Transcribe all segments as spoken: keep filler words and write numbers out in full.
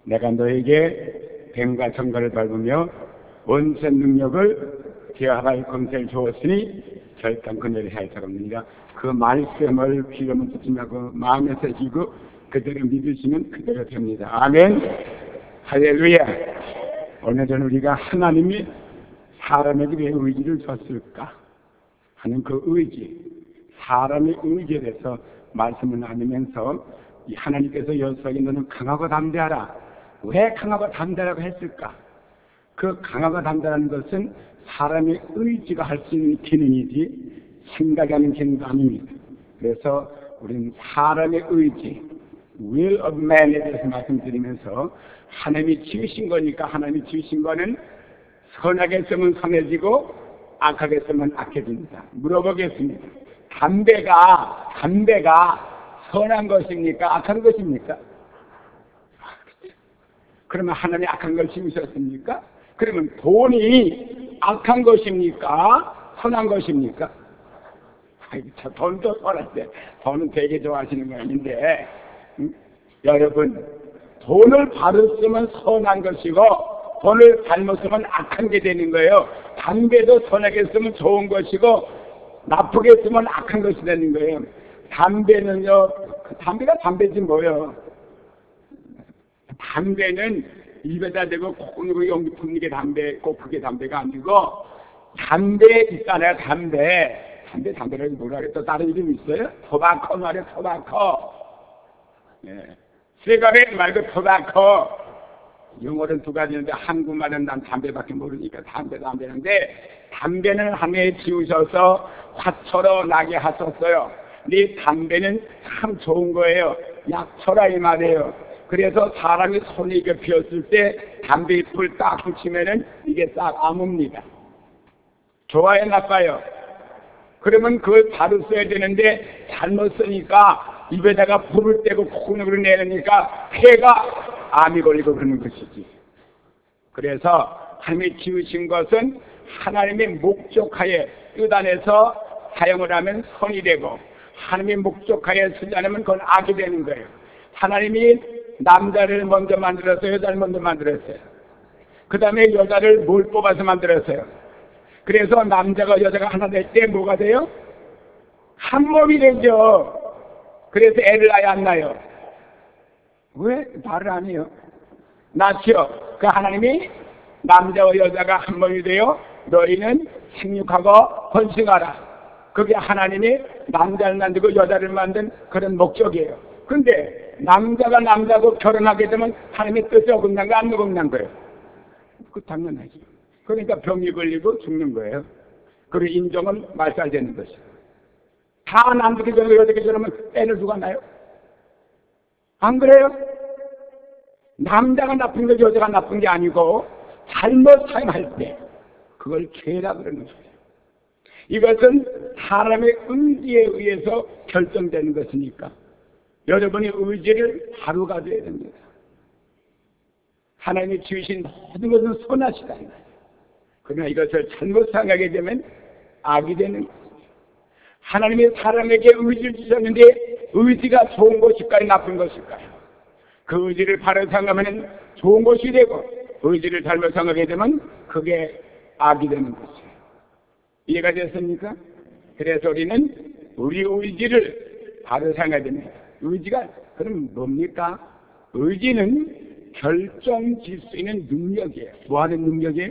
내가 너에게 뱀과 정갈을 밟으며 원수의 능력을 제어할 권세를 주었으니 절단 그녀를 해야겠습니다. 그 말씀을 귀로만 듣지 말고 마음에서 지고 그대로 믿으시면 그대로 됩니다. 아멘. 할렐루야. 오늘은 우리가 하나님이 사람에게 왜 의지를 줬을까 하는 그 의지, 사람의 의지에 대해서 말씀을 나누면서 이 하나님께서 여호수아에게 너는 강하고 담대하라. 왜 강하고 담대하라고 했을까? 그 강하고 담대하는 것은 사람의 의지가 할 수 있는 기능이지 생각이 하는 기능도 아닙니다. 그래서 우리는 사람의 의지, will of man에 대해서 말씀드리면서 하나님이 지으신 거니까 하나님이 지으신 거는 선하게 쓰면 선해지고 악하게 쓰면 악해집니다. 물어보겠습니다. 담배가 담배가 선한 것입니까? 악한 것입니까? 그러면 하나님이 악한 걸 지으셨습니까? 그러면 돈이 악한 것입니까? 선한 것입니까? 아이고, 저 돈도 선한데 돈은 되게 좋아하시는 거 아닌데 응? 여러분 돈을 바로 쓰면 선한 것이고 돈을 잘못 쓰면 악한 게 되는 거예요. 담배도 선하게 쓰면 좋은 것이고 나쁘게 쓰면 악한 것이 되는 거예요. 담배는요, 담배가 담배지 뭐예요. 담배는 입에다 대고 콩으로 용기 푸는 게 담배, 꼭 그게 담배가 아니고 담배 있잖아요. 담배 담배 담배를 뭐라 그래 또 다른 이름 있어요? 토바코 말이에요. 토바코. 예. 시가렛 말고 토바코. 영어는 두 가지인데 한국말은 난 담배밖에 모르니까 담배 담배인데 담배는 하나님이 지으셔서 화초로 나게 하셨어요. 이 담배는 참 좋은 거예요. 약초라 이 말이에요. 그래서 사람이 손이 이게 피었을 때 담배 잎을 딱 붙이면은 이게 싹 아뭅니다. 좋아요, 나빠요? 그러면 그걸 바로 써야 되는데 잘못 쓰니까 입에다가 불을 떼고 콩으로 내놓으니까 폐가 암이 걸리고 그러는 것이지. 그래서 하나님이 지으신 것은 하나님의 목적하에 뜻 안에서 사용을 하면 선이 되고 하나님의 목적하에 쓰지 않으면 그건 악이 되는 거예요. 하나님이 남자를 먼저 만들었어요. 여자를 먼저 만들었어요. 그 다음에 여자를 뭘 뽑아서 만들었어요. 그래서 남자가 여자가 하나 될 때 뭐가 돼요? 한 몸이 되죠. 그래서 애를 낳아야 안 낳아요. 왜 말을 안 해요? 낳죠. 그 하나님이 남자와 여자가 한 몸이 되어 너희는 생육하고 번식하라. 그게 하나님이 남자를 만들고 여자를 만든 그런 목적이에요. 근데 남자가 남자하고 결혼하게 되면 하나님의 뜻이 어긋난 거 안 어긋난 거예요? 그 당연하죠. 그러니까 병이 걸리고 죽는 거예요. 그리고 인종은 말살되는 것이에요. 다 남자게 결혼하고 여자게 결혼하면 애를 누가 낳아요? 안 그래요? 남자가 나쁜 게 여자가 나쁜 게 아니고 잘못 사용할 때 그걸 죄라 그러는 거예요. 이것은 사람의 의지에 의해서 결정되는 것이니까 여러분의 의지를 바로 가져야 됩니다. 하나님이 지으신 모든 것은 선하시다. 그러나 이것을 잘못 사용하게 되면 악이 되는 거예요. 하나님이 사람에게 의지를 주셨는데 의지가 좋은 것일까요? 나쁜 것일까요? 그 의지를 바로 사용하면 좋은 것이 되고 의지를 잘못 사용하게 되면 그게 악이 되는 것이에요. 이해가 됐습니까? 그래서 우리는 우리 의지를 바로 사용해야 됩니다. 의지가 그럼 뭡니까? 의지는 결정질 수 있는 능력이에요. 뭐 하는 능력이에요?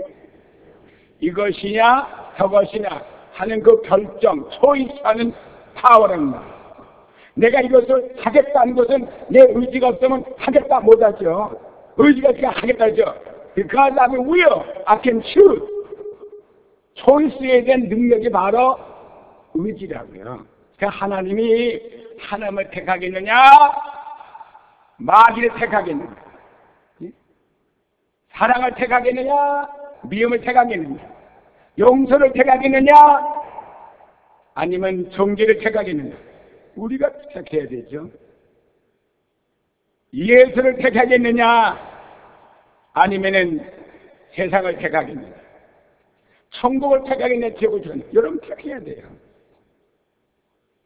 이것이냐 저것이냐 하는 그 결정, 초이스하는 파워라는 말. 내가 이것을 하겠다는 것은 내 의지가 없으면 하겠다 못하죠. 의지가 있으면 하겠다죠. Because I will, I can choose. 초이스에 대한 능력이 바로 의지라고요. 그러니까 하나님이 하나님을 택하겠느냐 마귀를 택하겠느냐, 사랑을 택하겠느냐 미움을 택하겠느냐, 용서를 택하겠느냐 아니면 정죄를 택하겠느냐. 우리가 택해야 되죠. 예수를 택하겠느냐 아니면은 세상을 택하겠느냐, 천국을 택하겠느냐, 지옥을 택하겠느냐. 여러분 택해야 돼요.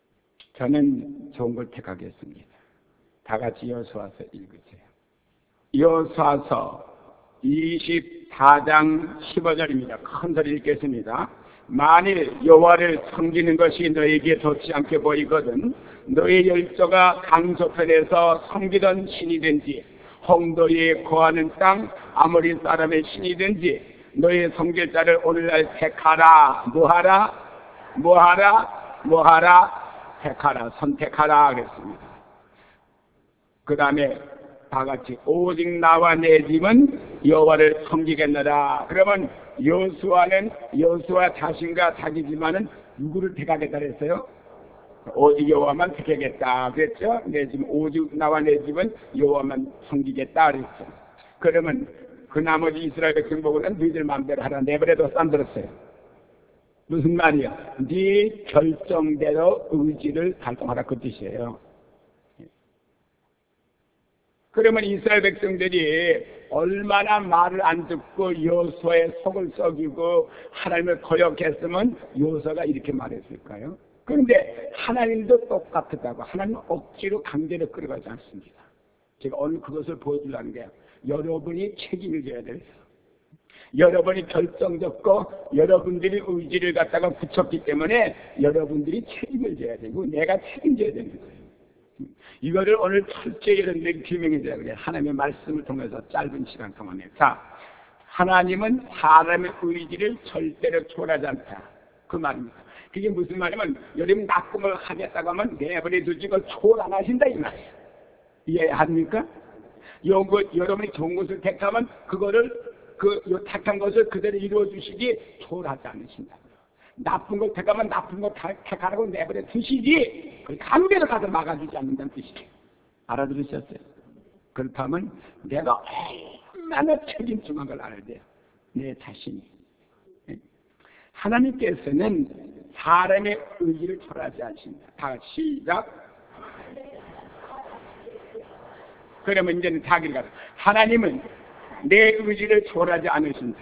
저는 좋은 걸 택하겠습니다. 다 같이 여호수아서 읽으세요. 여호수아서 이십사 장 십오 절입니다. 큰 소리 읽겠습니다. 만일 여호와를 섬기는 것이 너에게 좋지 않게 보이거든 너의 열조가 강소편에서 섬기던 신이든지 홍도에 거하는 땅 아모리 사람의 신이든지 너의 섬길 자를 오늘날 택하라. 뭐하라? 뭐하라? 뭐하라? 택하라. 선택하라 그랬습니다. 그 다음에 다 같이 오직 나와 내 집은 여호와를 섬기겠노라. 그러면 여호수아는 여호수아 자신과 자기 집안은 누구를 택하겠다 그랬어요? 오직 여호와만 택하겠다 그랬죠? 내 집 오직 나와 내 집은 여호와만 섬기겠다 그랬죠. 그러면 그 나머지 이스라엘 백성 보고는 너희들 마음대로 하라 내버려둬 쌈들었어요. 무슨 말이야? 네 결정대로 의지를 발동하라 그 뜻이에요. 그러면 이스라엘 백성들이 얼마나 말을 안 듣고 여호수아의 속을 썩이고 하나님을 거역했으면 여호수아가 이렇게 말했을까요? 그런데 하나님도 똑같다고 하나님은 억지로 강제로 끌어가지 않습니다. 제가 오늘 그것을 보여주려는 게 여러분이 책임을 져야 돼요. 여러분이 결정적고 여러분들이 의지를 갖다가 붙였기 때문에 여러분들이 책임을 져야 되고 내가 책임져야 되는 거예요. 이거를 오늘 철저히 여러분들에게 규명해줘야 돼요. 하나님의 말씀을 통해서 짧은 시간 동안에. 자, 하나님은 사람의 의지를 절대로 초월하지 않다. 그 말입니다. 그게 무슨 말이냐면 여러분 나쁜 걸 하겠다고 하면 내버려 두지 그걸 초월 안 하신다 이 말이에요. 이해합니까? 요거, 여러분이 좋은 것을 택하면 그거를 그 요 택한 것을 그대로 이루어 주시기 초월하지 않으신다. 나쁜 걸 택하면 나쁜 걸 택하라고 내버려 두시지 그 강제로 가서 막아주지 않는다는 뜻이에요. 알아들으셨어요? 그렇다면 내가 얼마나 책임중한 걸 알아야 돼요. 내 자신이. 하나님께서는 사람의 의지를 초월하지 않으신다. 다 같이 시작. 그러면 이제는 자기를 가서 하나님은 내 의지를 초월하지 않으신다.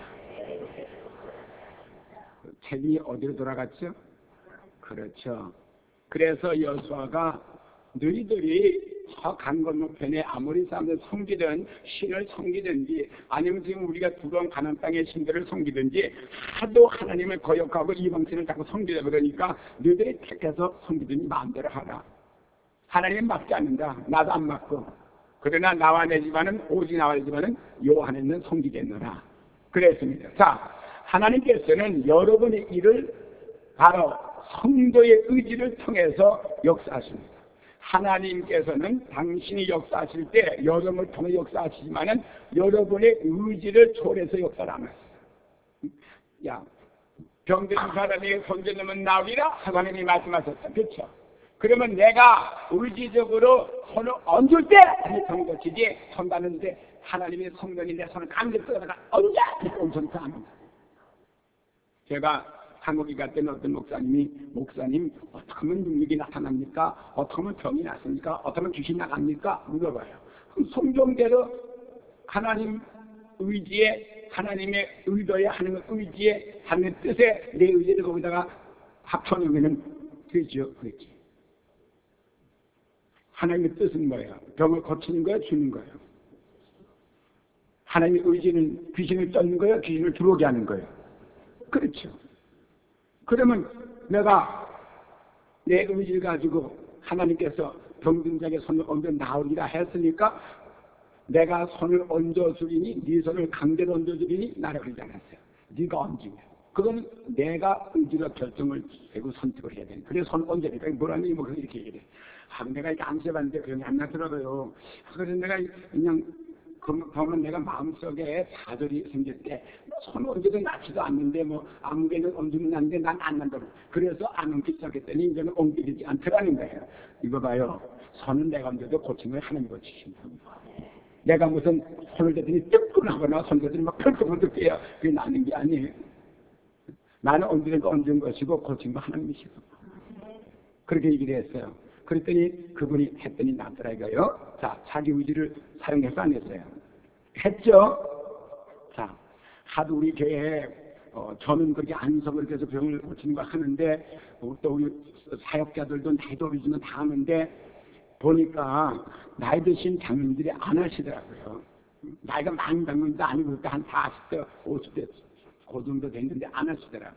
책이 어디로 돌아갔죠? 그렇죠. 그래서 여호수아가 너희들이 저 강 건너편에 아모리 사람들 섬기든 신을 섬기든지 아니면 지금 우리가 들어온 가나안 땅의 신들을 섬기든지 하도 하나님을 거역하고 이방신을 자꾸 섬기려 그러니까 너희들이 택해서 섬기든지 마음대로 하라. 하나님은 막지 않는다. 나도 안 막고. 그러나 나와 내 집안은 오직 나와 내 집안은 여호와는 섬기겠노라. 그랬습니다. 자, 하나님께서는 여러분의 일을 바로 성도의 의지를 통해서 역사하십니다. 하나님께서는 당신이 역사하실 때 여러분을 통해 역사하시지만은 여러분의 의지를 초월해서 역사를 안 하세요. 야, 병든 사람에게 손질 넣으면 나으리라 하나님이 말씀하셨다. 그렇죠? 그러면 내가 의지적으로 손을 얹을 때 병 고치지 손 닿는데 하나님의 성령이 내 손을 강제 끌어다가 얹자 엄청 안 제가 한국에 갈 때는 어떤 목사님이 목사님 어떻게 하면 능력이 나타납니까? 어떻게 하면 병이 났습니까? 어떻게 하면 귀신이 나갑니까? 물어봐요. 그럼 성경대로 하나님 의지에 하나님의 의도에 하나님의 의지에 하나님의 뜻에 내 의지를 거기다가 합쳐놓으면 되죠. 그렇지. 하나님의 뜻은 뭐예요? 병을 고치는 거예요? 주는 거예요? 하나님의 의지는 귀신을 쫓는 거예요? 귀신을 들어오게 하는 거예요? 그렇죠. 그러면 내가 내 의지를 가지고 하나님께서 병든 자에게 손을 얹어 나오리라 했으니까 내가 손을 얹어주리니 네 손을 강제로 얹어주리니 나를 그러지 않았어요. 네가 얹으면 그건 내가 의지로 결정을 하고 선택을 해야 돼. 그래서 손 얹어야 돼. 뭐라니 뭐 이렇게 얘기해. 아, 내가 이렇게 안 써봤는데 병이 안 나더라고요. 그래서 내가 그냥 그러면 내가 마음속에 좌절이 생길 때 손 얹어도 낫지도 않는데 뭐 아무개는 얹으면 나는데 난 안 난다고. 그래서 안 얹기 시작했더니 이제는 옮기지 않더라는 거예요. 이거 봐요. 손은 내가 얹어도 고친 걸 하나님이 고치신다. 내가 무슨 손을 대더니 뜨끈하거나 손 대더니 막 펄떡펄떡 뛰어. 그게 나는 게 아니에요. 나는 얹은 거 얹은 것이고 고친 거 하나님이시고. 그렇게 얘기를 했어요. 그랬더니 그분이 했더니 낫더라고요. 자, 자기 의지를 사용해서 안 했어요. 했죠? 자, 하도 우리 교회에 어, 저는 그렇게 안석을 계속 병을 고치는 거 하는데 또 우리 사역자들도 나이도 어리지만 다 하는데 보니까 나이 드신 장님들이 안 하시더라고요. 나이가 많이 된 것도 아니고 그때 한 사십 대, 오십 대 그 정도 됐는데 안 하시더라.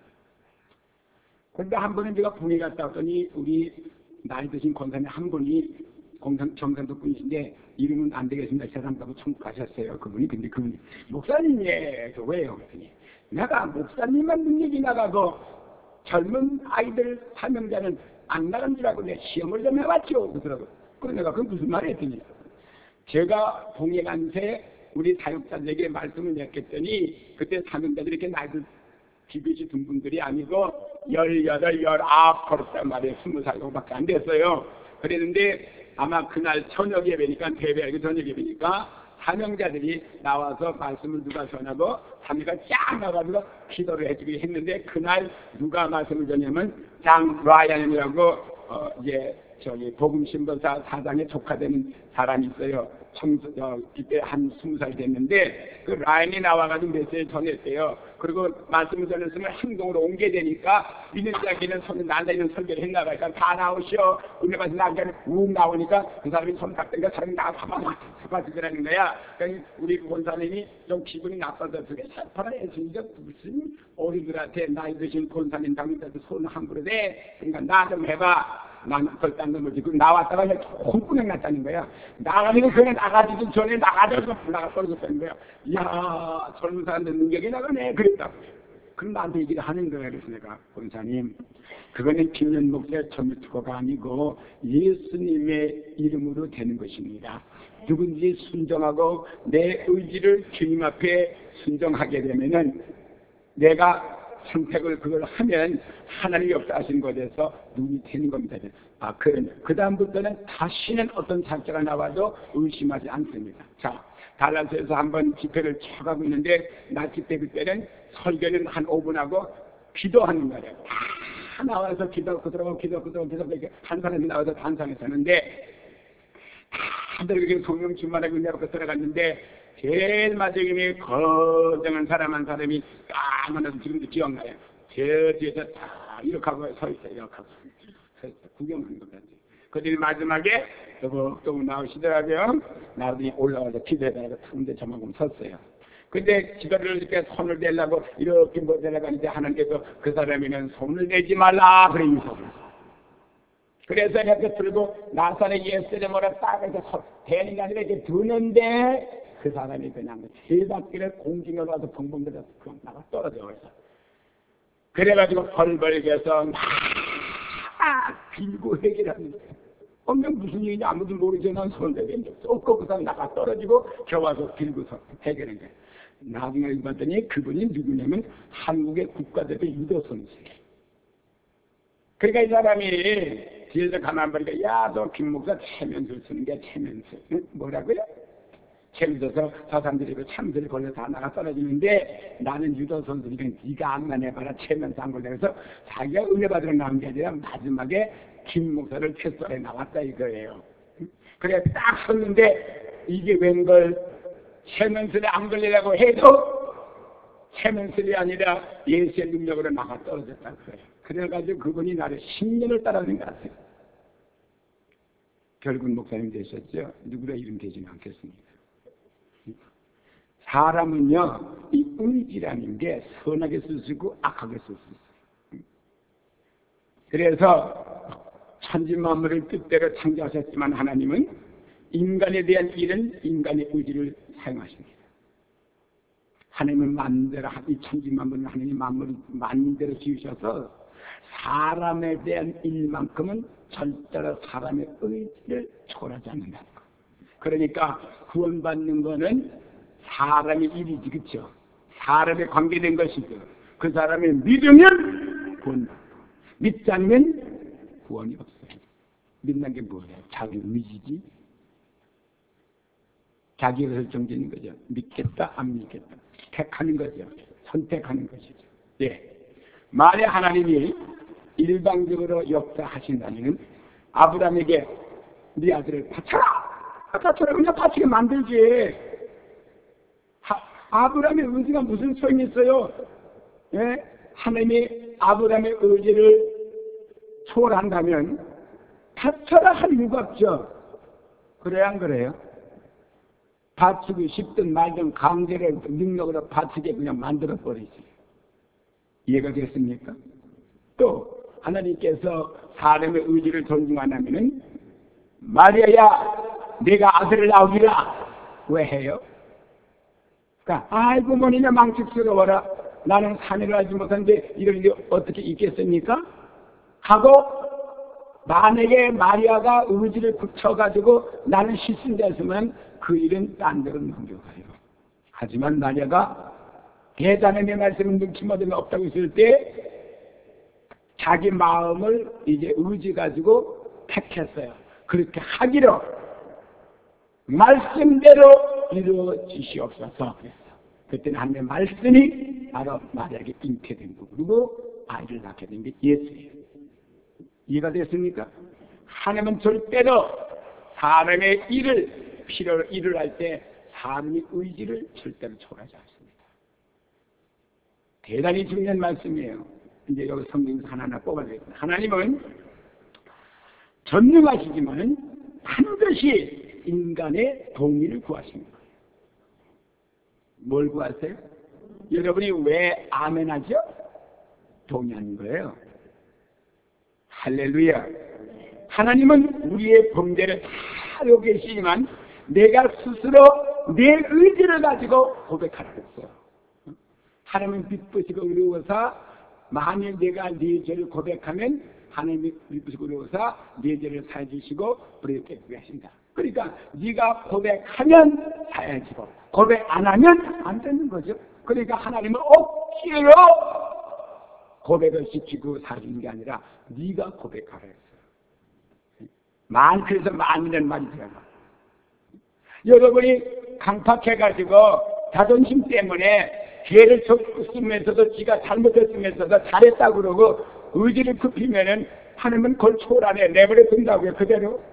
그런데 한 번은 제가 분위 갔다 왔더니 우리 나이 드신 권사님 한 분이 공산, 경상도 분이신데 이름은 안 되겠습니다. 세상가고 천국 가셨어요. 그분이. 근데 그분이 목사님이에요. 왜요? 그랬더니 내가 목사님만 능력이 나가고 젊은 아이들 사명자는 안 나간 줄 알고 내 시험을 좀 해봤죠. 그러더라고요. 그래서 내가 그건 무슨 말을 했더니 제가 봉해간새 우리 사역자들에게 말씀을 냈겠더니 그때 사명자들이 이렇게 나이들 비교시 둔 분들이 아니고 열여덟, 열아홉 그렇단 말이에요. 스무 살 정도밖에 안 됐어요. 그랬는데 아마 그날 저녁 예배니까 대배하고 저녁 예배니까 사명자들이 나와서 말씀을 누가 전하고 사명자가 쫙 나가지고 기도를 해주고 했는데 그날 누가 말씀을 전하면 장 라이언이라고 어 이제 저기 복음신보사 사장의 조카되는 사람이 있어요. 청소, 어, 그때 한 스무 살 됐는데, 그 라인이 나와가지고 메시지 전했대요. 그리고 말씀을 전했으면 행동으로 옮겨야 되니까, 믿는 자기는 손을 난다리는 설교를 했나봐니까 다 나오시오. 은혜 받은 남자는 욱 나오니까 그 사람이 손 닦으니까 사람이 나가서 한번 사과주더라는 거야. 그러니까 우리 권사님이 좀 기분이 나빠서 그게 살파라 했으니까 무슨 어린들한테 나이 드신 권사님 당신한테 손 함부로 대. 그러니까 나 좀 해봐. 나는 절단 놈을 지금 나왔다가 그냥 홍군행 났다는 거야. 나가기는 그냥 나가지도 전에 나가져서 나가 떨어졌다는 거야. 이야, 젊은 사람들 능력이 나가네. 그랬다. 그럼 나한테 얘기를 하는 거야. 그래서 내가, 권사님, 그거는 김연 목사의 전유투고가 아니고 예수님의 이름으로 되는 것입니다. 누군지 순종하고 내 의지를 주님 앞에 순종하게 되면은 내가 선택을 그걸 하면 하나님이 역사하시는 것에 대해서 눈이 되는 겁니다. 아, 그, 그 다음부터는 다시는 어떤 작자가 나와도 의심하지 않습니다. 자, 달라스에서 한번 집회를 쳐가고 있는데, 나 집회 그때는 설교는 한 오 분 하고 기도하는 거예요. 다 나와서 기도, 그들하고 기도, 그들하고 기도, 이렇게 한 사람이 나와서 단상에서 하는데, 다들 그렇게 성령 충만하게 은혜로 들어갔는데, 제일 마지막에 거정한 사람 한 사람이 딱 만나서 지금도 기억나요. 저 뒤에서 다 이렇게 하고 서 있어요. 이렇게 하고 서 있어요. 구경하는 것 같아요. 그들이 마지막에 또또 나오시더라고요. 나중에 올라와서 기도해달라고 틈데 저만큼 섰어요. 근데 기도를 이렇게 손을 대려고 이렇게 뭐 대려고 하는데 하나님께서 그 사람이는 손을 내지 말라 그래 임하셨어요. 그래서 이렇게 들고 나산에 예수님으로 딱 이렇게 대는 게 아니라 이렇게 드는데 그 사람이 그냥 세 바퀴를 공중에 가서 벙벙 들어서 그냥 나가 떨어져요. 그래가지고 벌벌겨서 막 빌고 해결하는 거예요. 엄청 무슨 일인지 아무도 모르지. 난 손대는 적 없고 그 사람 나가 떨어지고 겨와서 빌고서 해결한 거예요. 나중에 알고 봤더니 그분이 누구냐면 한국의 국가대표 유도 선수예요. 그러니까 이 사람이 뒤에서 가만 보니까 야, 너 김 목사 체면술 쓰는 게 체면술. 응? 뭐라고요? 체면서서 저 사람들이 그 참들이 걸려 다 나가 떨어지는데 나는 유도 선수니까 네가 안만 해봐라 체면서 안 걸려. 그래서 자기가 은혜 받으러 나온 게 아니라 마지막에 김 목사를 테스트에 나왔다 이거예요. 그래 딱 섰는데 이게 웬걸 체면술에 안 걸리려고 해도 체면술이 아니라 예수의 능력으로 나가 떨어졌다는 거예요. 그래가지고 그분이 나를 십 년을 따라오는 것 같아요. 결국은 목사님 되셨죠. 누구라 이름 되지는 않겠습니다. 사람은요, 이 의지라는 게 선하게 쓸 수 있고 악하게 쓸 수 있어요. 그래서 천지만물을 뜻대로 창조하셨지만 하나님은 인간에 대한 일은 인간의 의지를 사용하십니다. 하나님은 만대로 이 천지만물을 하나님 만물을 만대로 지으셔서 사람에 대한 일만큼은 절대로 사람의 의지를 초월하지 않는다는 거. 그러니까 구원받는 거는 사람의 일이지, 그렇죠? 사람에 관계된 것이죠. 그 사람이 믿으면 구원, 믿지 않으면 구원이 없어요. 믿는 게 뭐예요? 자기 의지지. 자기가 결정되는 거죠. 믿겠다, 안 믿겠다. 택하는 거죠. 선택하는 것이죠. 예. 만약 하나님이 일방적으로 역사하신다면 아브라함에게 네 아들을 바쳐라! 바쳐라! 그냥 바치게 만들지. 하, 아브라함의 의지가 무슨 소용이 있어요? 예? 하나님이 아브라함의 의지를 초월한다면 바쳐라 할 이유가 없죠. 그래야 안 그래요? 바치고 싶든 말든 강제로 능력으로 바치게 그냥 만들어버리지. 이해가 됐습니까? 또 하나님께서 사람의 의지를 존중 안 하면은 마리아야 내가 아들을 낳으리라 왜 해요? 그러니까 아이고 뭐니냐 망측스러워라 나는 사내를 알지 못하는데 이런 일이 어떻게 있겠습니까? 하고 만약에 마리아가 의지를 굳혀가지고 나는 실신됐으면 그 일은 딴 데로 넘겨가요. 하지만 마리아가 대단히 내 말씀을 눈치 얻으면 없다고 했을 때 자기 마음을 이제 의지 가지고 택했어요. 그렇게 하기로 말씀대로 이루어지시옵소서 그랬어. 그때는 하나님의 말씀이 바로 마리아에게 잉태된 거고 그리고 아이를 낳게 된 게 예수예요. 이해가 됐습니까? 하나님은 절대로 사람의 일을 필요로 일을 할 때 사람의 의지를 절대로 초월하지 않습니다. 대단히 중요한 말씀이에요. 이제 여기 성경에서 하나하나 뽑아내겠습니다. 하나님은 전능하시지만 반드시 인간의 동의를 구하십니다. 뭘 구하세요? 여러분이 왜 아멘 하죠? 동의하는 거예요. 할렐루야. 하나님은 우리의 범죄를 다 알고 계시지만 내가 스스로 내 의지를 가지고 고백하라고 했어요. 하나님은 기쁘시고 의로워서 만일 내가 네 죄를 고백하면 하나님이 기쁘시고 의로워서 네 죄를 사해 주시고 불의를 깨끗게 하신다. 그러니까 네가 고백하면 사해지고 고백 안 하면 안 되는 거죠. 그러니까 하나님은 억지로 고백을 시키고 사주는 게 아니라 네가 고백하라 했어요. 만 그래서 만이라는 말이 들어가. 여러분이 강팍해가지고 자존심 때문에 죄를 줬으면서도 지가 잘못했으면서도 잘했다고 그러고 의지를 굽히면은 하나님은 그걸 초월하네 내버려 둔다고요. 그대로.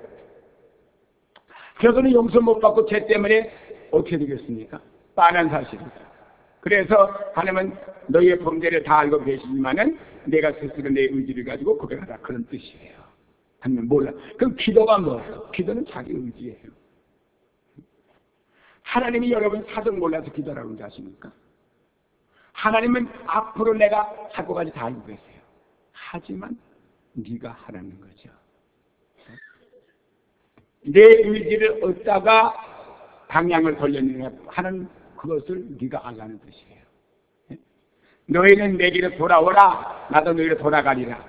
그래서는 용서 못 받고 죄 때문에 어떻게 되겠습니까? 뻔한 사실이다. 그래서 하나님은 너희의 범죄를 다 알고 계시지만은 내가 스스로 내 의지를 가지고 고백하라 그런 뜻이에요. 하나님 몰라. 그럼 기도가 뭐예요? 기도는 자기 의지예요. 하나님이 여러분 사정 몰라서 기도라고 하는지 아십니까? 하나님은 앞으로 내가 할 것까지 다 알고 계세요. 하지만 네가 하라는 거죠. 내 의지를 얻다가 방향을 돌렸느냐 하는 그것을 네가 알라는 뜻이에요. 너희는 내게로 돌아오라 나도 너희로 돌아가리라.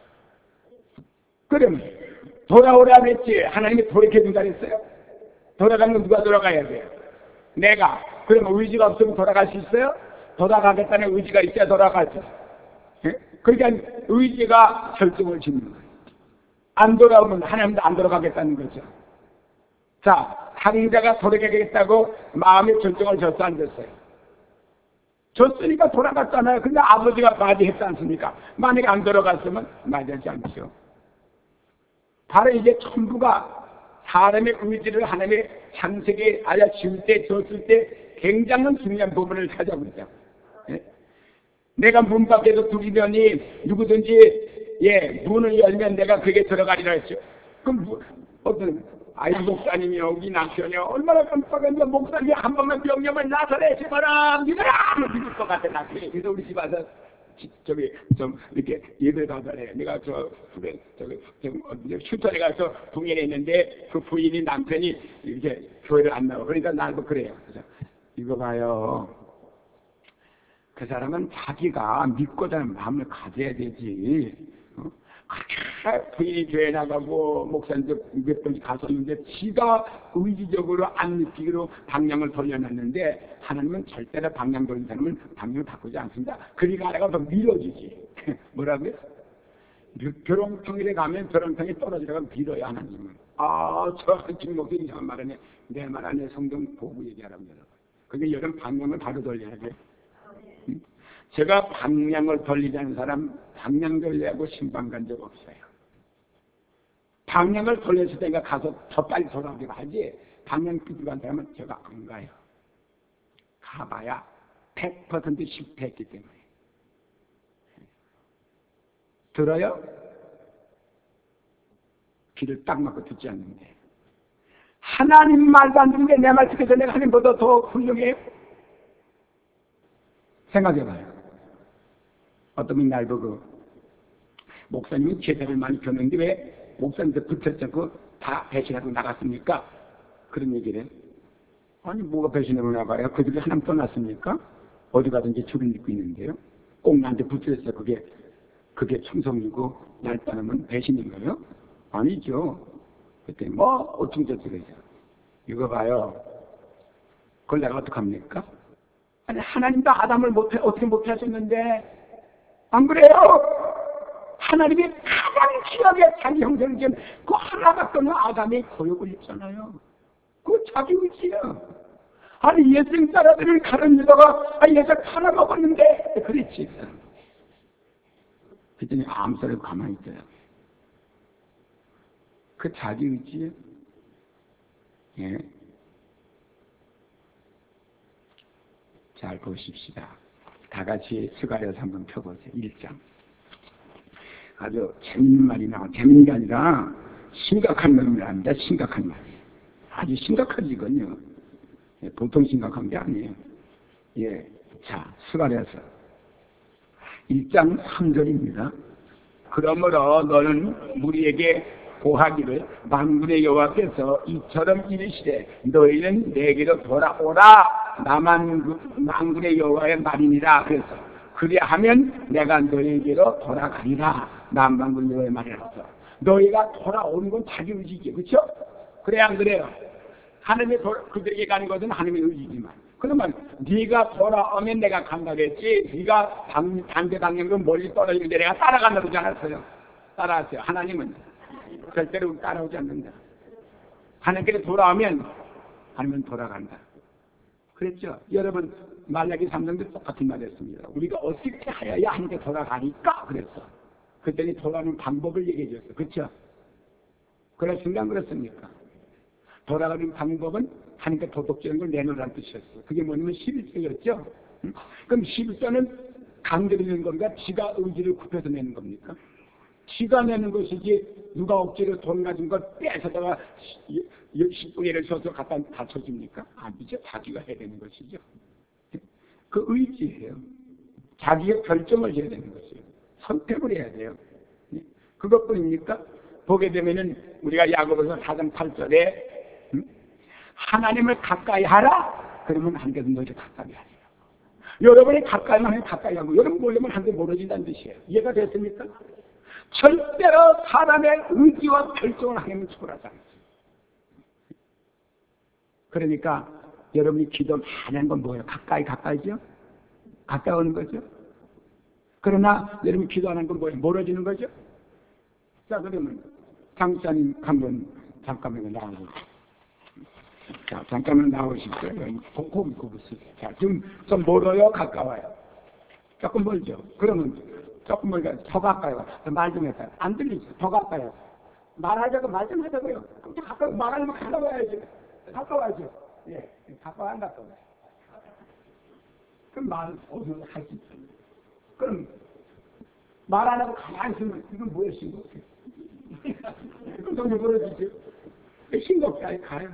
그러면 돌아오라 했지 하나님이 돌이켜준다 그랬어요? 돌아가는 건 누가 돌아가야 돼요? 내가. 그러면 의지가 없으면 돌아갈 수 있어요? 돌아가겠다는 의지가 있어야 돌아가죠. 그러니까 의지가 결정을 짓는 거예요. 안 돌아오면 하나님도 안 돌아가겠다는 거죠. 자, 상자가 돌아가겠다고 마음의 결정을 졌어 안 졌어요? 졌으니까 돌아갔잖아요. 근데 아버지가 맞이했지 않습니까? 만약에 안 돌아갔으면 맞이하지 않죠. 바로 이게 전부가 사람의 의지를 하나님의 창세기에 알려줄 때, 줬을 때 굉장한 중요한 부분을 찾아보죠. 예? 내가 문 밖에서 두리더니 누구든지 예 문을 열면 내가 그게 들어가리라 했죠. 그럼 뭐, 어떤 아이 목사님이 여기 남편이 얼마나 깜빡했는데 목사님이 한 번만 명령을 나서내지 마라 믿어라 믿을 것 같아 나. 그래서 우리 집 와서 저기 좀 이렇게 예배 가더래. 내가 저 후배 저기 좀 슈터에 가서 동행에 있는데 그 부인이 남편이 이렇게 교회를 안 나와. 그러니까 나도 그래요. 그래서 이거 봐요. 그 사람은 자기가 믿고 자는 마음을 가져야 되지. 어? 부인이 교회 나가고 목사님도 몇 번 갔었는데 지가 의지적으로 안 느끼기로 방향을 돌려놨는데 하나님은 절대로 방향 돌린 사람은 방향을 바꾸지 않습니다. 그러니까 내가 더 밀어주지. 뭐라고요? 벼롱통일에 가면 벼롱통이 떨어지다가 밀어요 하나님은. 아, 저 김목도 이상한 말하네. 내 말 안에 성경 보고 얘기하라고 여러분. 그게 여러분 방향을 바로 돌려야 돼. 응? 제가 방향을 돌리자는 사람 방향 돌리라고 신방 간 적 없어요. 방향을 돌렸을 때가 가서 더 빨리 돌아오기로 하지 방향 삐지고 한 사람은 제가 안 가요. 가봐야 백 퍼센트 실패했기 때문에. 들어요? 귀를 딱 막고 듣지 않는데 하나님 말도 안 듣는데 내 말 듣게 내가 하나님보다 더 훌륭해요? 생각해봐요. 어떤 분이 날 보고 목사님이 제자를 많이 줬는데 왜 목사님들 붙였고 다 배신하고 나갔습니까? 그런 얘기를 해. 아니 뭐가 배신하고 나가요? 그들이 하나님 떠났습니까? 어디 가든지 주를 믿고 있는데요. 꼭 나한테 붙였어요. 그게 그게 충성이고 날 떠나면 배신인 거예요? 아니죠. 그때 뭐 어퉁저퉁해서 이거 봐요. 그걸 내가 어떡합니까? 아니 하나님도 아담을 못해 어떻게 못해 하셨는데 안 그래요? 하나님이 가장 귀하게 자기 형제를 지은 그 하나밖에 없는 아담이 고역을 입잖아요. 그거 자기 의지야. 아니 예수님 따라들을 가르치다가 아 예수 하나 먹었는데 그랬지. 그랬더니 아무 소리 가만히 있어요. 그 자기 의지예요. 예. 잘 보십시다. 다 같이 스가랴서 한번 펴보세요. 일 장. 아주 재밌는 말이 나와. 재밌는 게 아니라 심각한 말입니다. 심각한 말. 아주 심각하지 이건요. 예, 보통 심각한 게 아니에요. 예, 자 스가랴서 일 장 삼 절입니다. 그러므로 너는 우리에게 고하기를 만군의 여호와께서 이처럼 이르시되 너희는 내게로 돌아오라. 나만 만군의 여호와의 말이니라. 그래서 그리하면 내가 너희에게로 돌아가리라. 난 만군의 여호와의 말이라서 너희가 돌아오는 건 자기 의지지, 그렇죠? 그래 안 그래요? 하나님이 그들에게 가는 것은 하나님의 의지지만 그러면 네가 돌아오면 내가 간다겠지. 네가 반대 방향으로 멀리 떨어지는데 내가 따라간다고 그러지 않았어요? 따라왔어요. 하나님은 절대로 따라오지 않는다. 하나님께 돌아오면 하나님은 돌아간다. 그랬죠? 여러분 말라기 삼 장도 똑같은 말 했습니다. 우리가 어떻게 하여야 하나님께 돌아가니까 그랬어. 그랬더니 돌아오는 방법을 얘기해 줬어. 그렇죠? 그렇습니까? 안 그렇습니까? 돌아가는 방법은 하나님께 도덕적인 걸 내놓으라는 뜻이었어. 그게 뭐냐면 십일조였죠? 응? 그럼 십일조는 강제로 내는 겁니까? 지가 의지를 굽혀서 내는 겁니까? 지가 내는 것이지 누가 억지로 돈 가진 걸 뺏어다가 십분의를 줘서 갖다 다쳐줍니까? 아니죠. 자기가 해야 되는 것이죠. 그 의지예요. 자기의 결정을 해야 되는 것이에요. 선택을 해야 돼요. 그것뿐입니까? 보게 되면은 우리가 야고보서 사 장 팔 절에 음? 하나님을 가까이 하라. 그러면 하나님께서 너희를 가까이 하리라. 여러분이 가까이만 하면 가까이 하고 여러분 모르면 하나님께 멀어진다는 뜻이에요. 이해가 됐습니까? 절대로 사람의 의지와 결정을 하나님은 초월하지 않습니다. 그러니까 여러분이 기도 많이 하는 건 뭐예요? 가까이 가까이죠? 가까이 오는 거죠? 그러나 여러분이 기도하는 건 뭐예요? 멀어지는 거죠? 자 그러면 장사님 한번 잠깐만 나오고 자 잠깐만 나오십시오. 고기 고기 자 지금 좀 멀어요? 가까워요? 조금 멀죠? 그러면 조금 멀니까 더 가까이 와. 말 좀 해봐요. 안 들리죠? 더 가까이 와. 말하자고 말 좀 하자고요. 그럼 가까이 말하려면 가까워야지. 가까워야죠. 예, 가까워 안 가까워요. 그럼 말 어디서 할 수 있어요. 그럼 말 안 하고 가만히 있으면 이건 뭐예요? 싱겁게. 그럼 정말 멀어지죠. 싱겁게 아예 가요.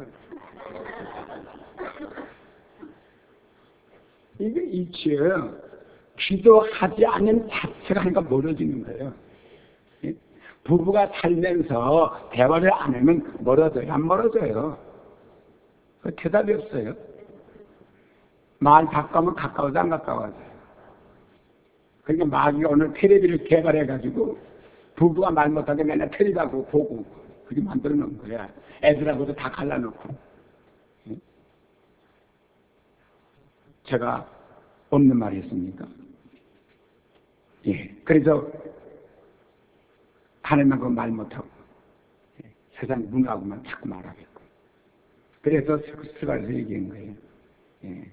이게 이치예요. 기도하지 않는 자체가 하니까 멀어지는 거예요. 부부가 살면서 대화를 안 하면 멀어져요? 안 멀어져요? 그 대답이 없어요. 말 바꾸면 가까워서 안 가까워져요. 그러니까 마귀가 오늘 텔레비를 개발해가지고 부부가 말 못하게 맨날 텔레비하고 보고 그렇게 만들어 놓은 거야. 애들하고도 다 갈라놓고. 제가 없는 말이 있습니까? 예. 그래서 하나님하고 말 못하고 예. 세상 문화하고만 자꾸 말하겠고. 그래서 스가랴서 얘기한 거예요. 예.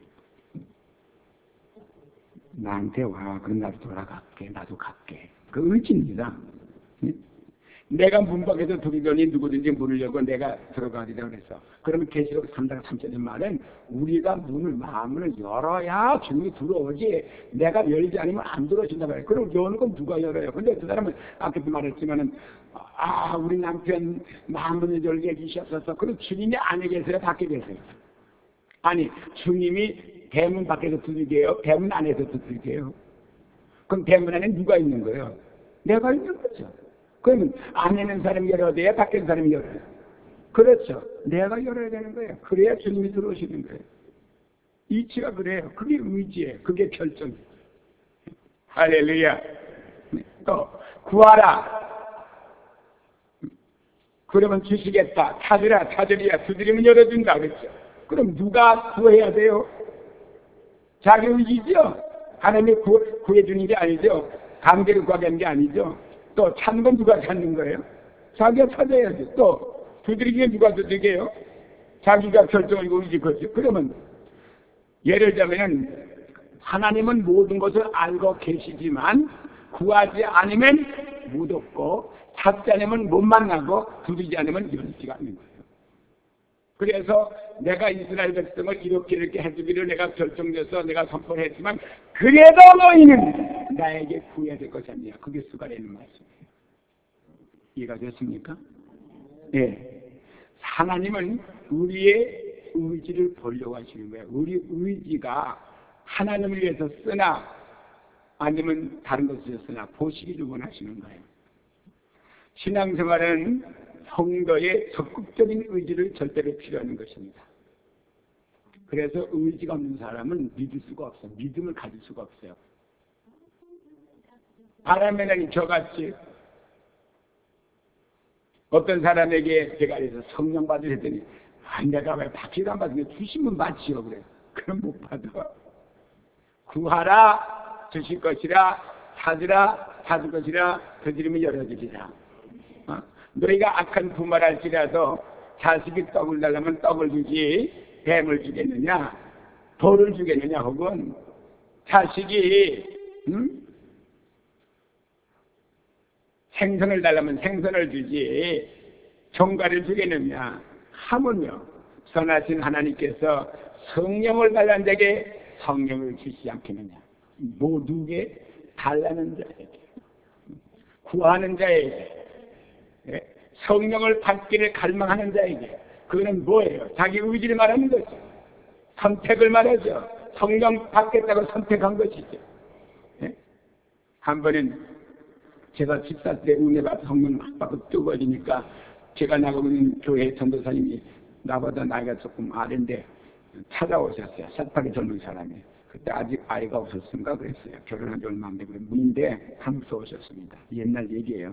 나한테 와. 그럼 나도 돌아갈게. 나도 갈게. 그 의지입니다. 예? 내가 문 밖에서 들어오니 누구든지 문을 열고 내가 들어가리라 그래서. 그러면 계시록 삼 장 삼 절의 말은 우리가 문을 마음을 열어야 주님이 들어오지 내가 열지 않으면 안 들어오신다 말이에요. 그럼 여는 건 누가 열어요? 근데 그 사람은 아까도 말했지만은 아 우리 남편 마음을 열게 해주셨어서 그럼 주님이 안에 계세요? 밖에 계세요? 아니 주님이 대문 밖에서 두들겨요? 대문 안에서 두들겨요? 그럼 대문 안에 누가 있는 거예요? 내가 있는 거죠. 그러면 안에 있는 사람이 열어야 돼요? 밖에 있는 사람이 열어야 돼요? 그렇죠. 내가 열어야 되는 거예요. 그래야 주님이 들어오시는 거예요. 이치가 그래요. 그게 의지예요. 그게 결정이에요. 할렐루야. 또 구하라. 그러면 주시겠다. 찾으라 찾으리야. 두드리면 열어준다 그랬죠. 그럼 누가 구해야 돼요? 자기 의지죠. 하나님이 구, 구해주는 게 아니죠. 강제로 구하는 게 아니죠. 또 찾는 건 누가 찾는 거예요? 자기가 찾아야지. 또 두드리기는 누가 두드려요? 자기가 결정하고 의지 거죠. 그러면 예를 들면 하나님은 모든 것을 알고 계시지만 구하지 않으면 못 얻고 찾지 않으면 못 만나고 두드리지 않으면 열지가 않는 거예요. 그래서 내가 이스라엘 백성을 이렇게 이렇게 해주기를 내가 결정돼서 내가 선포를 했지만 그래도 너희는 나에게 구해야 될 것이 아니야. 그게 수가라는 말씀이에요. 이해가 됐습니까? 예. 하나님은 우리의 의지를 보려고 하시는 거예요. 우리 의지가 하나님을 위해서 쓰나 아니면 다른 것을 위해서 쓰나 보시기를 원하시는 거예요. 신앙생활은 성도의 적극적인 의지를 절대로 필요하는 것입니다. 그래서 의지가 없는 사람은 믿을 수가 없어요. 믿음을 가질 수가 없어요. 바라면은 저같이 어떤 사람에게 제가 그래서 성령 받으려 했더니 아, 내가 왜 받지도 안 받으면 주시면 받지요 그래. 그럼 못 받아. 구하라 주실 것이라 찾으라 찾을 것이라 두드리면 열어주리라. 어? 너희가 악한 부모랄지라도 자식이 떡을 달라면 떡을 주지 뱀을 주겠느냐 돌을 주겠느냐 혹은 자식이 음? 생선을 달라면 생선을 주지 종가를 주겠느냐 하물며 선하신 하나님께서 성령을 달라는 자에게 성령을 주시지 않겠느냐. 모두에게 달라는 자에게 구하는 자에게 성령을 받기를 갈망하는 자에게 그거는 뭐예요? 자기 의지를 말하는 거죠. 선택을 말하죠. 성령 받겠다고 선택한 것이죠. 한 번은 제가 집사 때 은혜 받아 성령 막 받고 뜨거워지니까 제가 나가고 있는 교회 전도사님이 나보다 나이가 조금 아래인데 찾아오셨어요. 새파리 젊은 사람이. 그때 아직 아이가 없었는가 그랬어요. 결혼한 지 얼마 안 되고 문인데 한국서 오셨습니다. 옛날 얘기예요.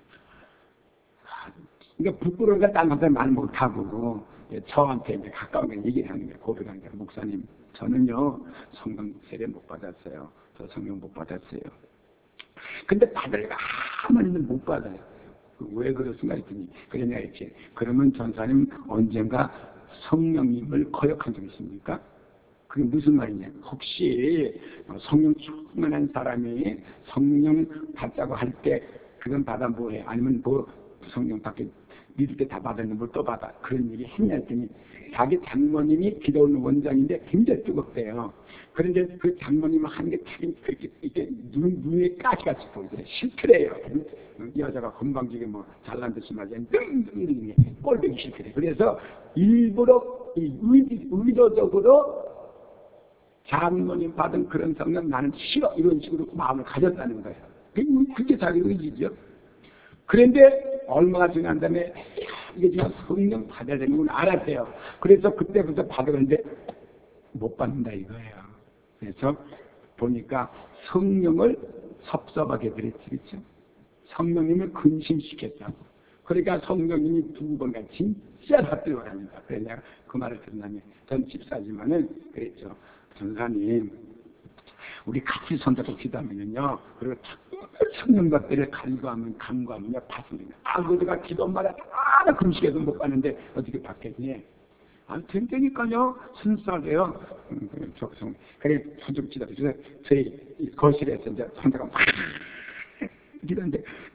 그러니까 부끄러우니까 딴 사람한테 말 못하고 저한테 이제 가까운 얘기를 하는 거예요. 고백하는 거예요. 목사님 저는요 성령 세례 못 받았어요. 저 성령 못 받았어요. 근데 받으려고 아무리는 못 받아요. 왜 그렇습니까 했더니 그러냐 했지. 그러면 전사님 언젠가 성령님을 거역한 적 있습니까? 그게 무슨 말이냐. 혹시 성령 충만한 사람이 성령 받자고 할 때 그건 받아 뭐해? 아니면 뭐 성령 받게 믿을 때 다 받았는데 뭘 또 받아? 그런 얘기 했냐 했더니 자기 장모님이 기도하는 원장인데 굉장히 뜨겁대요. 그런데 그 장모님은 한 게 그렇게 이게 눈, 눈에 가시같이 보이더래. 싫더래요. 여자가 건방지게 뭐 잘난 듯이 말이야. 뜬뜬이 꼴보기 싫더래. 그래서 일부러 이 의지, 의도적으로 장모님 받은 그런 성령 나는 싫어 이런 식으로 마음을 가졌다는 거예요. 그게 자기 의지죠. 그런데 얼마나 지난 다음에 이게 지금 성령 받아야 되는 걸 알았대요. 그래서 그때부터 받았는데 못 받는다 이거예요. 그래서 보니까 성령을 섭섭하게 그랬지, 그렇죠? 성령님을 근심시켰다고. 그러니까 성령님이 두 번가 진짜 답변을 합니다. 그래서 내가 그 말을 듣는 다음에 전 집사지만은 그랬죠. 전사님, 우리 같이 손잡고 기도하면요. 그리고 성령 것들을 간구하면, 간구하면요. 받습니다. 아, 그들가 기도마다 다 금식해서 못 받는데 어떻게 받겠니? 아, 된다니까요. 순수하게요. 음, 그래, 그래, 손잡고 기도하면서 저희 거실에서 이제 손자가 막 기도하는데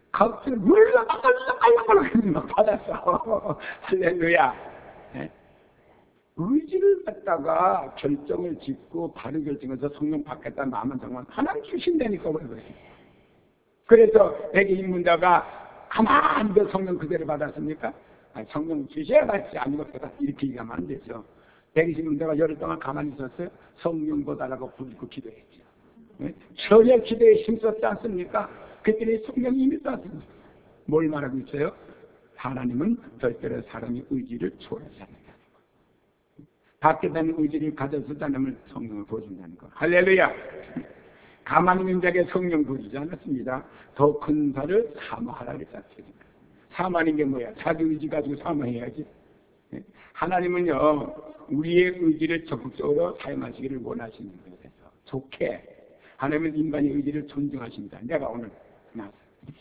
갑자기 물러 나갈라갈라갈라 막 받았어. 할렐루야. 네? 의지를 갖다가 결정을 짓고 바로 결정해서 성령 받겠다는 마음은 정말 하나님 주신다니까 그래요. 그래서 백이 인문자가 가만히 그 성령 그대로 받았습니까? 아니, 성령 주셔야 받지 아니고서다 이렇게 얘기하면 안 되죠. 백이십 문제가 열흘 동안 가만히 있었어요. 성령보다라고 부르고 기도했죠. 네? 전혀 기도에 힘썼지 않습니까? 그때는 성령이 이미 쐈습니다. 뭘 말하고 있어요? 하나님은 절대로 사람의 의지를 초월하지 않는다는 거. 받게 되는 의지를 가져서 사람을 성령을 보여준다는 거. 할렐루야! 가만히 있는 자에게 성령 보여주지 않았습니다. 더 큰 사를 사모하라 그랬잖아요. 사모하는 게 뭐야? 자기 의지 가지고 사모해야지. 하나님은요, 우리의 의지를 적극적으로 사용하시기를 원하시는 거예요. 좋게. 하나님은 인간의 의지를 존중하십니다. 내가 오늘, 나,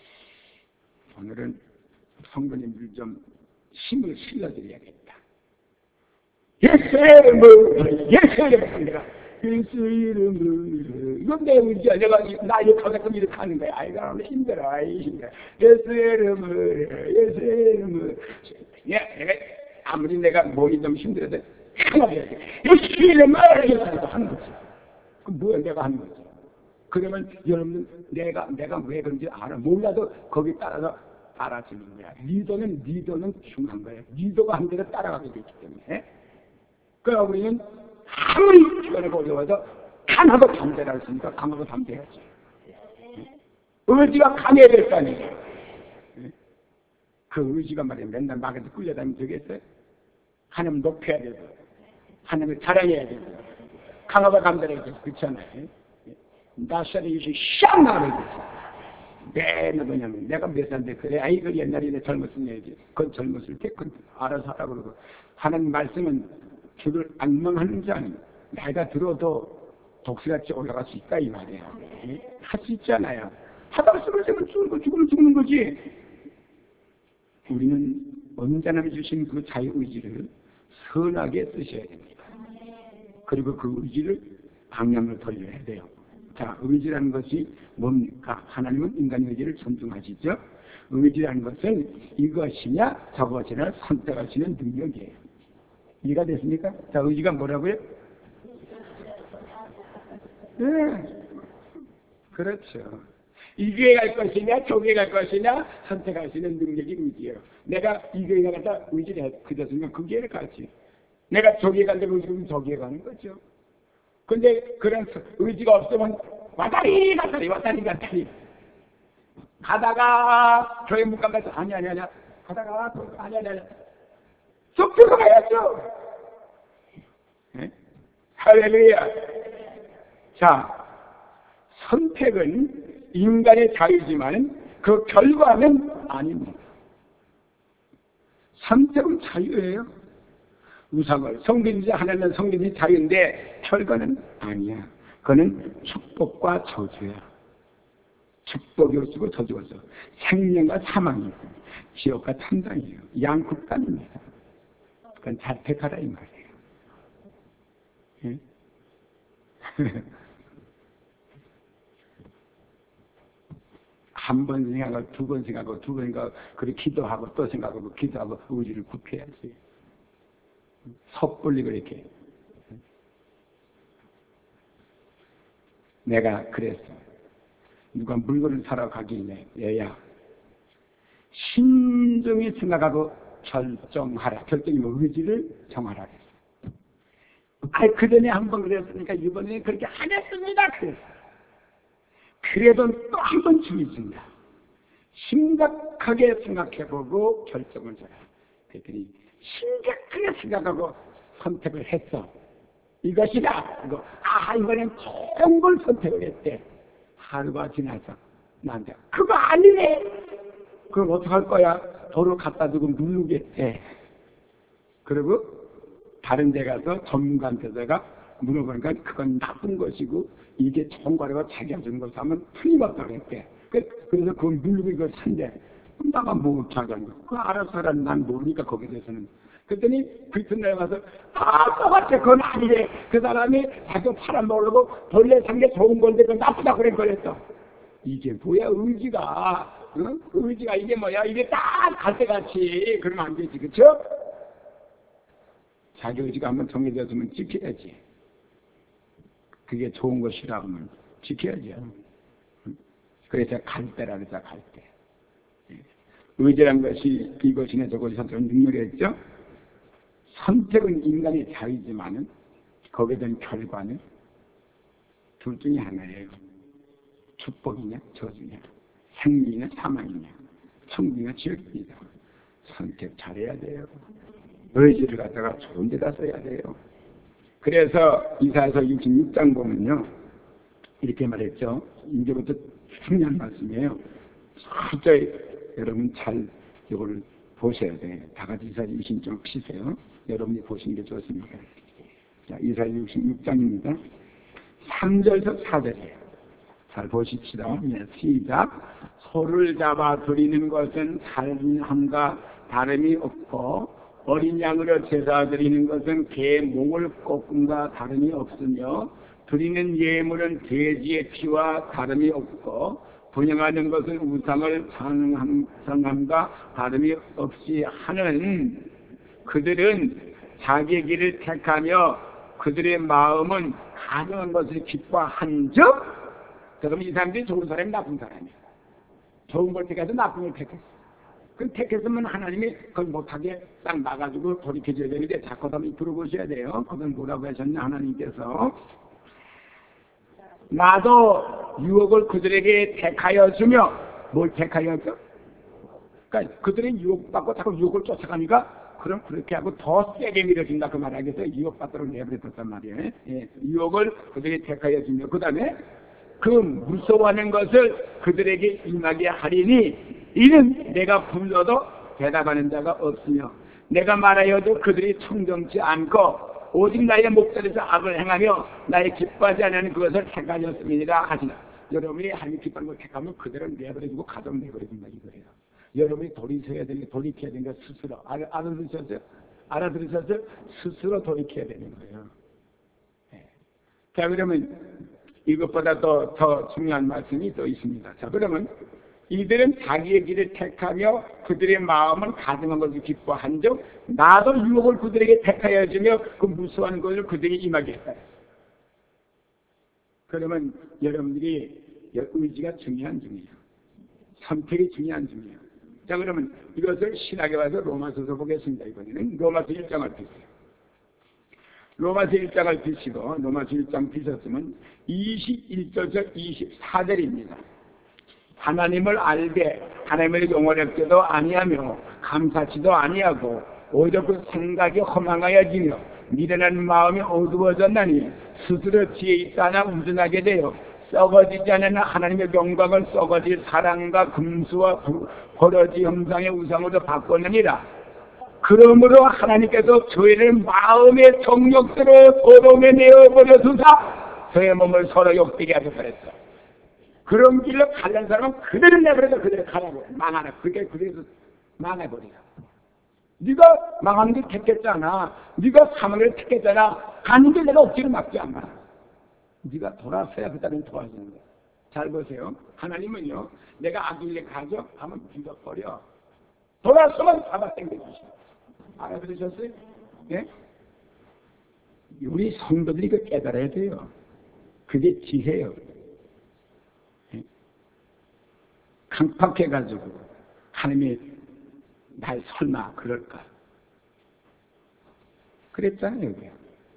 오늘은 성도님들 좀 힘을 실어드려야겠다. 예수의 이름을, 예수의 이름을, 내가, 예수의 이름을, 이건 내 의지야. 내가 나 이렇게 하게끔 이렇게 하는 거야. 아이가 오늘 힘들어, 아이 힘들어. 예수의 이름을, 예수의 이름을. 야, 내가, 아무리 내가 몸이 좀 힘들어도 하나 해야 돼. 예수의 이름을 이렇게 하는 거지. 그럼 뭐야, 내가 하는 거지. 그러면 여러분들 내가 내가 왜 그런지 알아. 몰라도 거기 따라서 따라주는 거야. 리더는 리더는 중요한 거예요. 리더가 한 대로 따라가게 되기 때문에. 그러나 우리는 아무리 주변에 어려워도 강하고 담대라 했으니까 강하고 담대해야지. 의지가 강해야 될 거 아니에요. 그 의지가 말이야 맨날 막에서 끌려다니면 되겠어요? 하나님 높여야 되고 하나님을 자랑해야 되고 강하고 담대해야 되고 그렇지 않아요? 나살이 이제 샥 나가겠어. 네, 뭐냐면 내가 몇 살인데 그래. 아이 그 옛날에 내 젊었을 얘기. 그건 젊었을 때 그건 알아서 하라고 그러고 하나님 말씀은 주를 안망하는 자는 나이가 들어도 독수같이 올라갈 수 있다 이 말이야. 할 수 있잖아요. 하다가 쓰러지면 죽는, 죽으면 죽는 거지. 우리는 언제나 주신 그 자유의지를 선하게 쓰셔야 됩니다. 그리고 그 의지를 방향을 돌려야 돼요. 자, 의지라는 것이 뭡니까? 하나님은 인간의 의지를 존중하시죠? 의지라는 것은 이것이냐 저것이냐 선택하시는 능력이에요. 이해가 됐습니까? 자, 의지가 뭐라고요? 네, 그렇죠. 이 교회 갈 것이냐 저 교회 갈 것이냐 선택할 수 있는 능력이 의지예요. 내가 이 교회 가다 의지를 그랬으면 그 교회를 가지. 내가 저 교회 간데 의지는 저 교회 가는 거죠. 근데 그런 의지가 없으면 왔다리 갔다리 왔다리 갔다리 가다가 교회 못 가면서 아니 아니 아니 가다가 아니 아니 아니 쏙 들어가야죠. 네? 할렐루야. 자, 선택은 인간의 자유지만 그 결과는 아닙니다. 선택은 자유예요. 우상을 성경이지 하나는 성경이 자유인데 결과는 아니야. 그거는 축복과 저주야. 축복이 없고 저주가 없어. 생명과 사망이고 지옥과 천당이에요. 양극단입니다. 그건 잘 택하라 이 말이에요. 예? 한 번 생각하고 두 번 생각하고 두 번 생각하고 그렇게 기도하고 또 생각하고 기도하고 의지를 굽혀야지. 섣불리 그렇게. 내가 그랬어. 누가 물건을 사러 가길래 얘야 신중히 생각하고 결정하라. 결정이 뭐 의지를 정하라 그랬어. 아이 그전에 한 번 그랬으니까 이번에 그렇게 안 했습니다. 그랬어. 그래도 또 한 번 주의 준다. 심각하게 생각해보고 결정을 줘라. 그랬더니 심각하게 생각하고 선택을 했어. 이것이다. 이거. 아, 이번엔 좋은 걸 선택을 했대. 하루가 지나서 나한테 그거 아니네. 그럼 어떡할 거야? 도로 갖다 두고 누르겠대. 그리고 다른 데 가서 전문가한테다가 물어보니까 그건 나쁜 것이고 이게 좋은 거라고 자기가 주는 걸 사면 틀림없다고 했대. 그래서 그걸 누르고 이걸 산대. 나가 뭐 자기가 그거 알아서 하라. 난 모르니까 거기에 대해서는. 그랬더니 그 이튿날 가서 아 똑같아. 그건 아니래. 그 사람이 자기 팔아먹으려고 본래 산 게 좋은 건데 그건 나쁘다 그래 그랬어. 이게 뭐야 의지가. 어? 의지가 이게 뭐야? 이게 딱 갈대같이 그러면 안 되지, 그쵸? 자기 의지가 한번 정해졌으면 지켜야지. 그게 좋은 것이라 하면 지켜야죠. 그래서 갈대라 그러자, 갈대. 의지란 것이 이것이네 저것이 어떤 능력이었죠. 선택은 인간의 자유지만은 거기에 대한 결과는 둘 중에 하나예요. 축복이냐 저주냐, 생명이냐 사망이냐, 천국이냐 지옥이냐. 선택 잘해야 돼요. 의지를 갖다가 좋은 데다 써야 돼요. 그래서 이사야서 육십육 장 보면요 이렇게 말했죠. 이제부터 중요한 말씀이에요. 철저히 여러분 잘 이걸 보셔야 돼. 다 같이 이사야 육십육 장 치세요. 여러분이 보시는 게 좋습니다. 자, 이사야 육십육 장입니다. 삼 절에서 사 절이에요. 잘 보십시다. 네, 시작. 소를 잡아 드리는 것은 살인함과 다름이 없고 어린 양으로 제사 드리는 것은 개 목을 꺾음과 다름이 없으며 드리는 예물은 돼지의 피와 다름이 없고 분양하는 것은 우상을 상함과 다름이 없이 하는 그들은 자기의 길을 택하며 그들의 마음은 가능한 것을 기뻐한즉 그럼 이 사람들이 좋은 사람이 나쁜 사람이야. 좋은 걸 택해서 나쁜 걸 택했어. 그 택했으면 하나님이 그걸 못하게 딱 막아주고 돌이켜줘야 되는데 자꾸 한번 들어보셔야 돼요. 그건 뭐라고 하셨냐 하나님께서 나도 유혹을 그들에게 택하여 주며 뭘 택하여 줘? 그러니까 그들이 유혹받고 자꾸 유혹을 쫓아가니까 그럼 그렇게 하고 더 세게 밀어준다 그 말 알겠어요? 유혹받도록 내버렸단 말이에요. 예. 유혹을 그들에게 택하여 주며 그 다음에 그 무서워하는 것을 그들에게 임하게 하리니 이는 내가 불러도 대답하는 자가 없으며 내가 말하여도 그들이 청정치 않고 오직 나의 목소리에서 악을 행하며 나의 기뻐하지 않는 그것을 택하였음이니라 하시나. 여러분이 하나님 기뻐하는 걸 택하면 그대로 내버려주고 가정 내버려준다 이거예요. 여러분이 돌이켜야 되는 게 돌이켜야 되는 게 스스로 알아, 알아들으셨어요? 알아들으셨어요? 스스로 돌이켜야 되는 거예요. 네. 자 그러면 이것보다 더, 더 중요한 말씀이 또 있습니다. 자 그러면 이들은 자기의 길을 택하며 그들의 마음은 가증한 것을 기뻐한 즉 나도 유혹을 그들에게 택하여 주며 그 무수한 것을 그들에게 임하게 했다. 그러면 여러분들이 의지가 중요한 중이에요. 선택이 중요한 중이에요. 자 그러면 이것을 신학에 와서 로마서서 보겠습니다. 이번에는 로마서 일 장을 펴세요. 로마서 일 장을 펴시고 로마서 일 장 펴셨으면 이십일 절에서 이십사 절입니다. 하나님을 알되 하나님을 영원하게도 아니하며 감사치도 아니하고 오히려 그 생각이 허망하여지며 미련한 마음이 어두워졌나니 스스로 지혜 있다나 우둔하게 되어 썩어지지 않는 하나님의 영광을 썩어질 사랑과 금수와 버러지 형상의 우상으로 바꾸느니라. 그러므로 하나님께서 저희를 마음의 정욕대로 도롱에 내어버려 두사 저의 몸을 서로 욕되게 하셨다 했어. 그런 길로 가는 사람은 그대로 내버려서 그대로 가라고 망하라. 그게 그래서 망해버리라. 네가 망하는 게 택했잖아. 네가 사망을 택했잖아. 가는 길 내가 억지로 막지 않아. 네가 돌아서야 그 다음에 도와주는 거야. 잘 보세요. 하나님은요. 내가 악길에 가죠? 하면 믿어버려. 돌아서면 잡아 당겨주시오. 알아들으셨어요? 네? 우리 성도들이 그 깨달아야 돼요. 그게 지혜예요. 네? 강팍해가지고 하나님이 날 설마 그럴까? 그랬잖아요. 여기.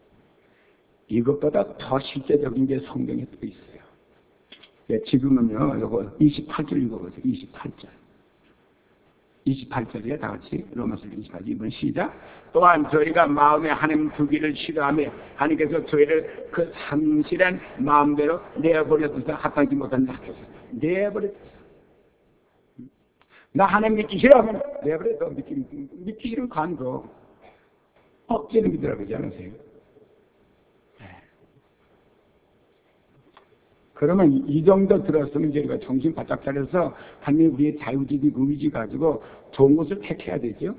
이것보다 더 실제적인 게 성경에 또 있어요. 네, 지금은요, 이거 이십팔 절 읽어보세요. 이십팔 절. 이십팔 절이에요. 다 같이 로마서 이십팔 절 이번 시작. 또한 저희가 마음에 하나님 두기를 싫어하며 하나님께서 저희를 그 상실한 마음대로 내버려두사 합당치 못한 자께서 내버려두사. 나 하나님 믿기 싫어하면 내버려둬. 믿기, 믿기 싫으면 간거 억지로 믿으라고 그러지 않으세요? 그러면 이 정도 들었으면 저희가 정신 바짝 차려서 하나님 우리의 자유지기 의지 가지고 좋은 것을 택해야 되죠.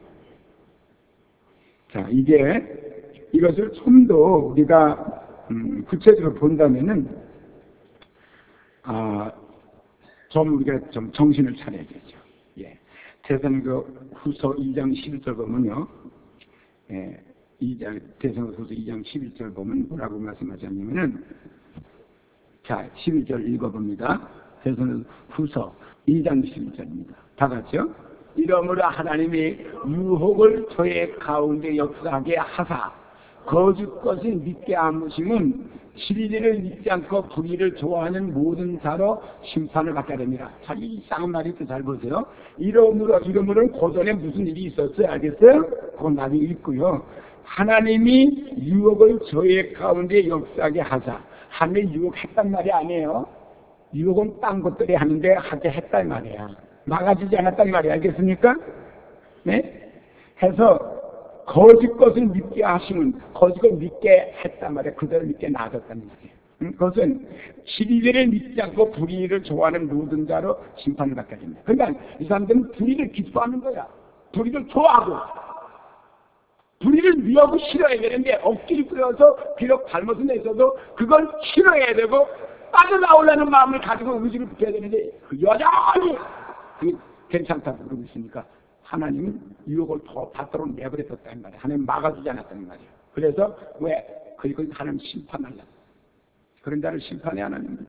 자, 이게 이것을 좀 더 우리가 음, 구체적으로 본다면은 아, 좀 우리가 좀 정신을 차려야겠죠. 예. 대선그 후서 이 장 십일 절 보면요. 예. 이 장, 대선후서 이 장 십일 절 보면 뭐라고 말씀하셨냐면은, 자, 십일 절 읽어봅니다. 대선후서 이 장 십일 절입니다. 다 같이요. 이러므로 하나님이 유혹을 저의 가운데 역사하게 하사 거짓 것을 믿게 하무심은 진리를 믿지 않고 불의를 좋아하는 모든 자로 심판을 받게 됩니다. 자, 이 이상한 말이 또 잘 보세요. 이러므로, 이러므로 고전에 무슨 일이 있었어요? 알겠어요? 그건 나중에 읽고요. 하나님이 유혹을 저의 가운데 역사하게 하사. 하나님이 유혹했단 말이 아니에요. 유혹은 딴 것들이 하는데 하게 했단 말이야. 막아주지 않았단 말이야. 알겠습니까? 네? 해서 거짓 것을 믿게 하시면 거짓을 믿게 했단 말이야. 그대로 믿게 놔뒀단 말이야. 응? 그것은 진리를 믿지 않고 불의를 좋아하는 모든 자로 심판을 받게 됩니다. 그러니까 이 사람들은 불의를 기뻐하는 거야. 불의를 좋아하고 불의를 미워하고 싫어해야 되는데 억지를 부려서 비록 잘못은 했어도 그걸 싫어해야 되고 빠져나오려는 마음을 가지고 의지를 붙여야 되는데 여전히 괜찮다고 그러고 있으니까 하나님은 유혹을 더 받도록 내버려뒀다는 말이에요. 하나님 막아주지 않았다는 말이에요. 그래서 왜? 그리고 하나님 심판하려고. 그런 자를 심판해 하나님.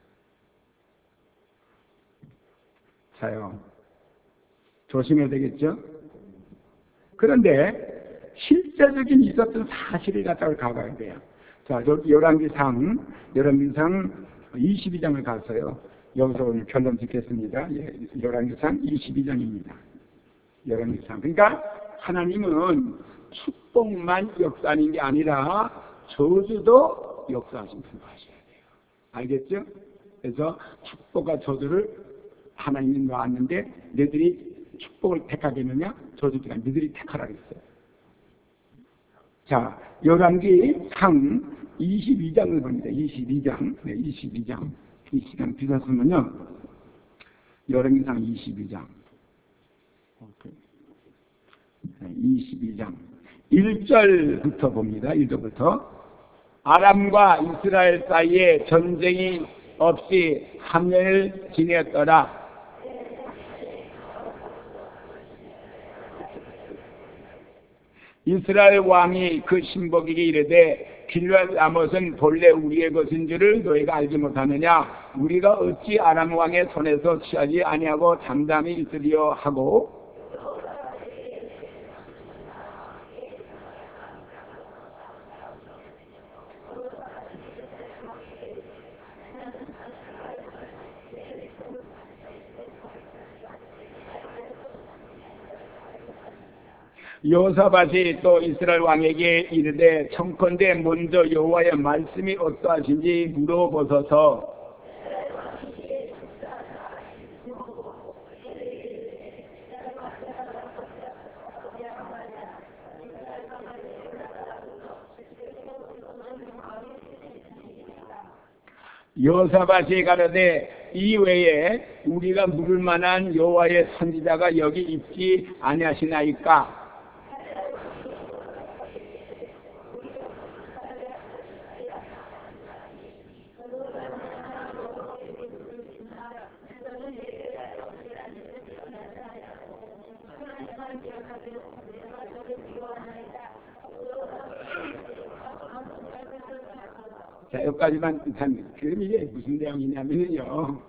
자요. 조심해야 되겠죠? 그런데 실제적인 있었던 사실을 갖다가 가봐야 돼요. 자, 열왕기상, 열왕기상 이십이 장을 가서요. 여기서 오늘 결론 짓겠습니다. 예, 열왕기상 이십이 장입니다. 열왕기상. 그러니까 하나님은 축복만 역사하는 게 아니라 저주도 역사하신 분하셔야 돼요. 알겠죠? 그래서 축복과 저주를 하나님이 놓았는데 너희들이 축복을 택하겠느냐? 저주니까 너희들이 택하라 그랬어요. 자, 열왕기상 이십이 장을 봅니다. 이십이 장. 네, 이십이 장. 이 시간 비쌌으면요. 열왕기상 이십이 장. 네, 이십이 장. 일 절부터 봅니다. 일 절부터. 아람과 이스라엘 사이에 전쟁이 없이 한 년을 지냈더라. 이스라엘 왕이 그 신복에게 이르되 길앗 라못은 본래 우리의 것인 줄을 너희가 알지 못하느냐? 우리가 어찌 아람 왕의 손에서 취하지 아니하고 잠잠히 있으리요 하고 여호사밧이 또 이스라엘 왕에게 이르되 청컨대 먼저 여호와의 말씀이 어떠하신지 물어보소서. 여호사밧이 가로되 이외에 우리가 물을 만한 여호와의 선지자가 여기 있지 아니하시나이까? 자, 여기까지만 일단, 그럼 이게 무슨 내용이냐면요.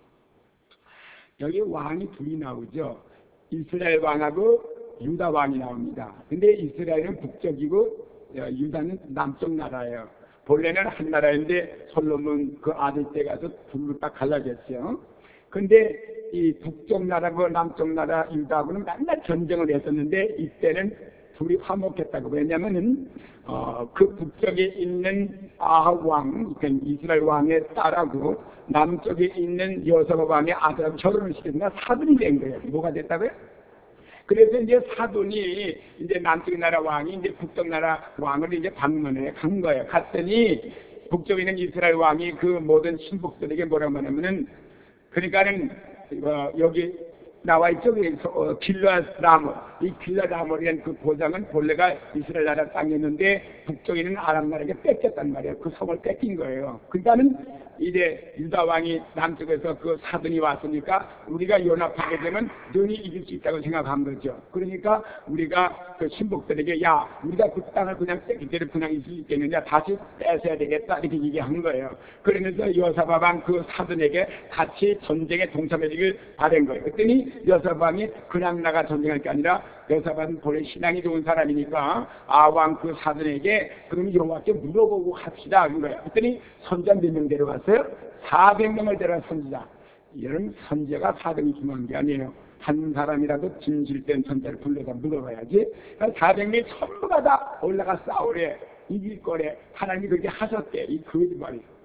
여기 왕이 둘이 나오죠. 이스라엘 왕하고 유다 왕이 나옵니다. 근데 이스라엘은 북쪽이고, 유다는 남쪽 나라예요. 본래는 한 나라인데, 솔로몬 그 아들 때 가서 둘로 딱 갈라졌죠. 근데 이 북쪽 나라고 남쪽 나라 유다하고는 맨날 전쟁을 했었는데, 이때는 둘이 화목했다고. 왜냐면은, 어, 그 북쪽에 있는 아합 왕, 그러니까 이스라엘 왕의 딸하고 남쪽에 있는 여호사밧 왕의 아들하고 결혼을 시켰으니까 사돈이 된 거예요. 뭐가 됐다고요? 그래서 이제 사돈이 이제 남쪽 나라 왕이 이제 북쪽 나라 왕을 이제 방문해 간 거예요. 갔더니 북쪽에 있는 이스라엘 왕이 그 모든 신복들에게 뭐라고 하냐면은, 그러니까는, 어, 여기 나와 있죠. 어, 길라라모. 이 길라라모라는 그 보장은 본래가 이스라엘 나라 땅이었는데 북쪽에 있는 아람 나라에게 뺏겼단 말이에요. 그 성을 뺏긴 거예요. 그러니까는 이제 유다 왕이 남쪽에서 그 사돈이 왔으니까 우리가 연합하게 되면 능히 이길 수 있다고 생각한 거죠. 그러니까 우리가 그 신복들에게 야 우리가 그 땅을 그냥 뺏기대로 그냥 있을 수 있겠느냐 다시 뺏어야 되겠다 이렇게 얘기한 거예요. 그러면서 여사밧 왕 그 사돈에게 같이 전쟁에 동참해주길 바란 거예요. 그랬더니 여사밧 왕이 그냥 나가 전쟁할 게 아니라 여사밧은 본래 신앙이 좋은 사람이니까 아왕 그 사돈에게 그럼 여호와께 물어보고 합시다 그런 거예요. 그랬더니 선자 몇 명 데려갔어요? 사백 명을 데려간 선지자. 이런 선지자가 사등이 중요한 게 아니에요. 한 사람이라도 진실된 선자를 불러서 물어봐야지. 그러니까 사백 명이 전부가 다 올라가 싸우래. 이길 거래. 하나님이 그렇게 하셨대. 이 거짓말이에요.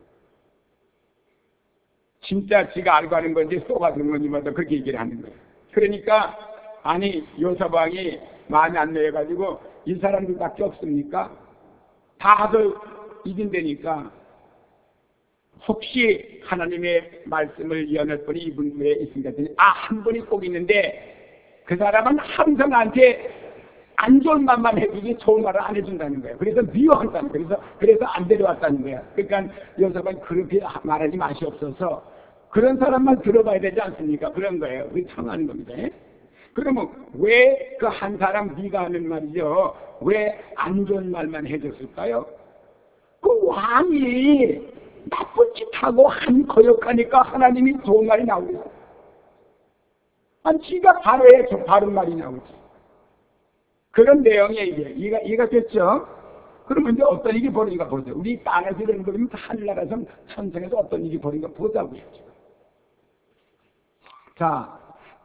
진짜 지가 알고 하는 건지 쏘가는 건지 마다 그렇게 얘기를 하는 거예요. 그러니까 아니 여사밧 왕이 마음에 안 내가지고 이 사람들밖에 없습니까? 다들 이긴다니까 혹시 하나님의 말씀을 연할 분이 이분 외에 있습니까? 아, 한 분이 꼭 있는데 그 사람은 항상 나한테 안 좋은 말만 해주지 좋은 말을 안 해준다는 거예요. 그래서 미워한다는 거예요. 그래서, 그래서 안 데려왔다는 거예요. 그러니까 여사밧이 그렇게 말하지 마시옵소서. 그런 사람만 들어봐야 되지 않습니까? 그런 거예요. 우리 청하는 겁니다. 그러면 왜 그 한 사람 네가 하는 말이죠. 왜 안 좋은 말만 해줬을까요? 그 왕이 나쁜 짓 하고 한 거역하니까 하나님이 좋은 말이 나오겠어. 아니, 지가 바로 해, 저 바른 말이 나오지. 그런 내용이에요, 이게. 이해가, 이해가 됐죠? 그러면 이제 어떤 일이 벌어진가 보세요. 우리 땅에서 이런 거면 하늘나라에서 천성에서 어떤 일이 벌어진가 보자고요, 지금. 자,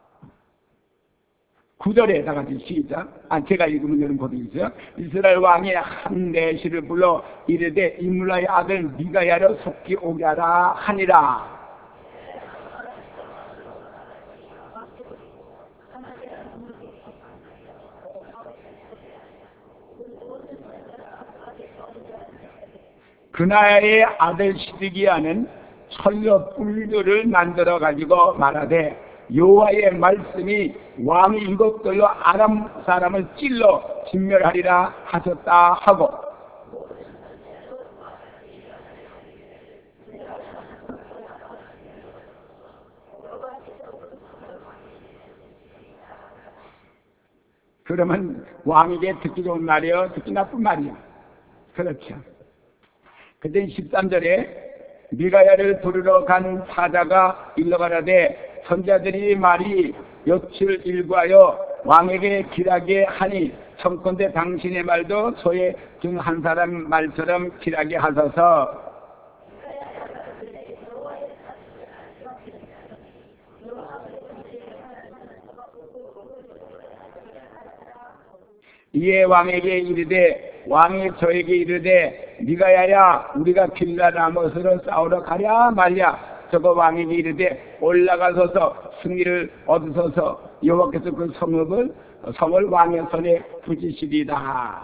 구절에다가 시작. 아, 제가 읽으면 여러분 보시겠어요? 이스라엘 왕이 한 내시를 불러 이르되 이물라의 아들 미가야를 속히 오게 하라 하니라. 그나야의 아들 시드기야는 철로 뿔들을 만들어 가지고 말하되 여호와의 말씀이 왕이 이것들로 아람 사람을 찔러 진멸하리라 하셨다 하고 그러면 왕에게 듣기 좋은 말이요 듣기 나쁜 말이요. 그렇죠. 근데 십삼 절에 미가야를 부르러 간 사자가 일러가라되 선자들이 말이 여칠 일구하여 왕에게 길하게 하니 청컨대 당신의 말도 소의 중 한 사람 말처럼 길하게 하소서. 이에 왕에게 이르되 왕이 저에게 이르되 미가야야 우리가 길라라못으로 싸우러 가랴 말랴. 저거 왕에게 이르되 올라가서서 승리를 얻으소서. 여호와께서 그 성읍을 성을 왕의 손에 붙이시리다.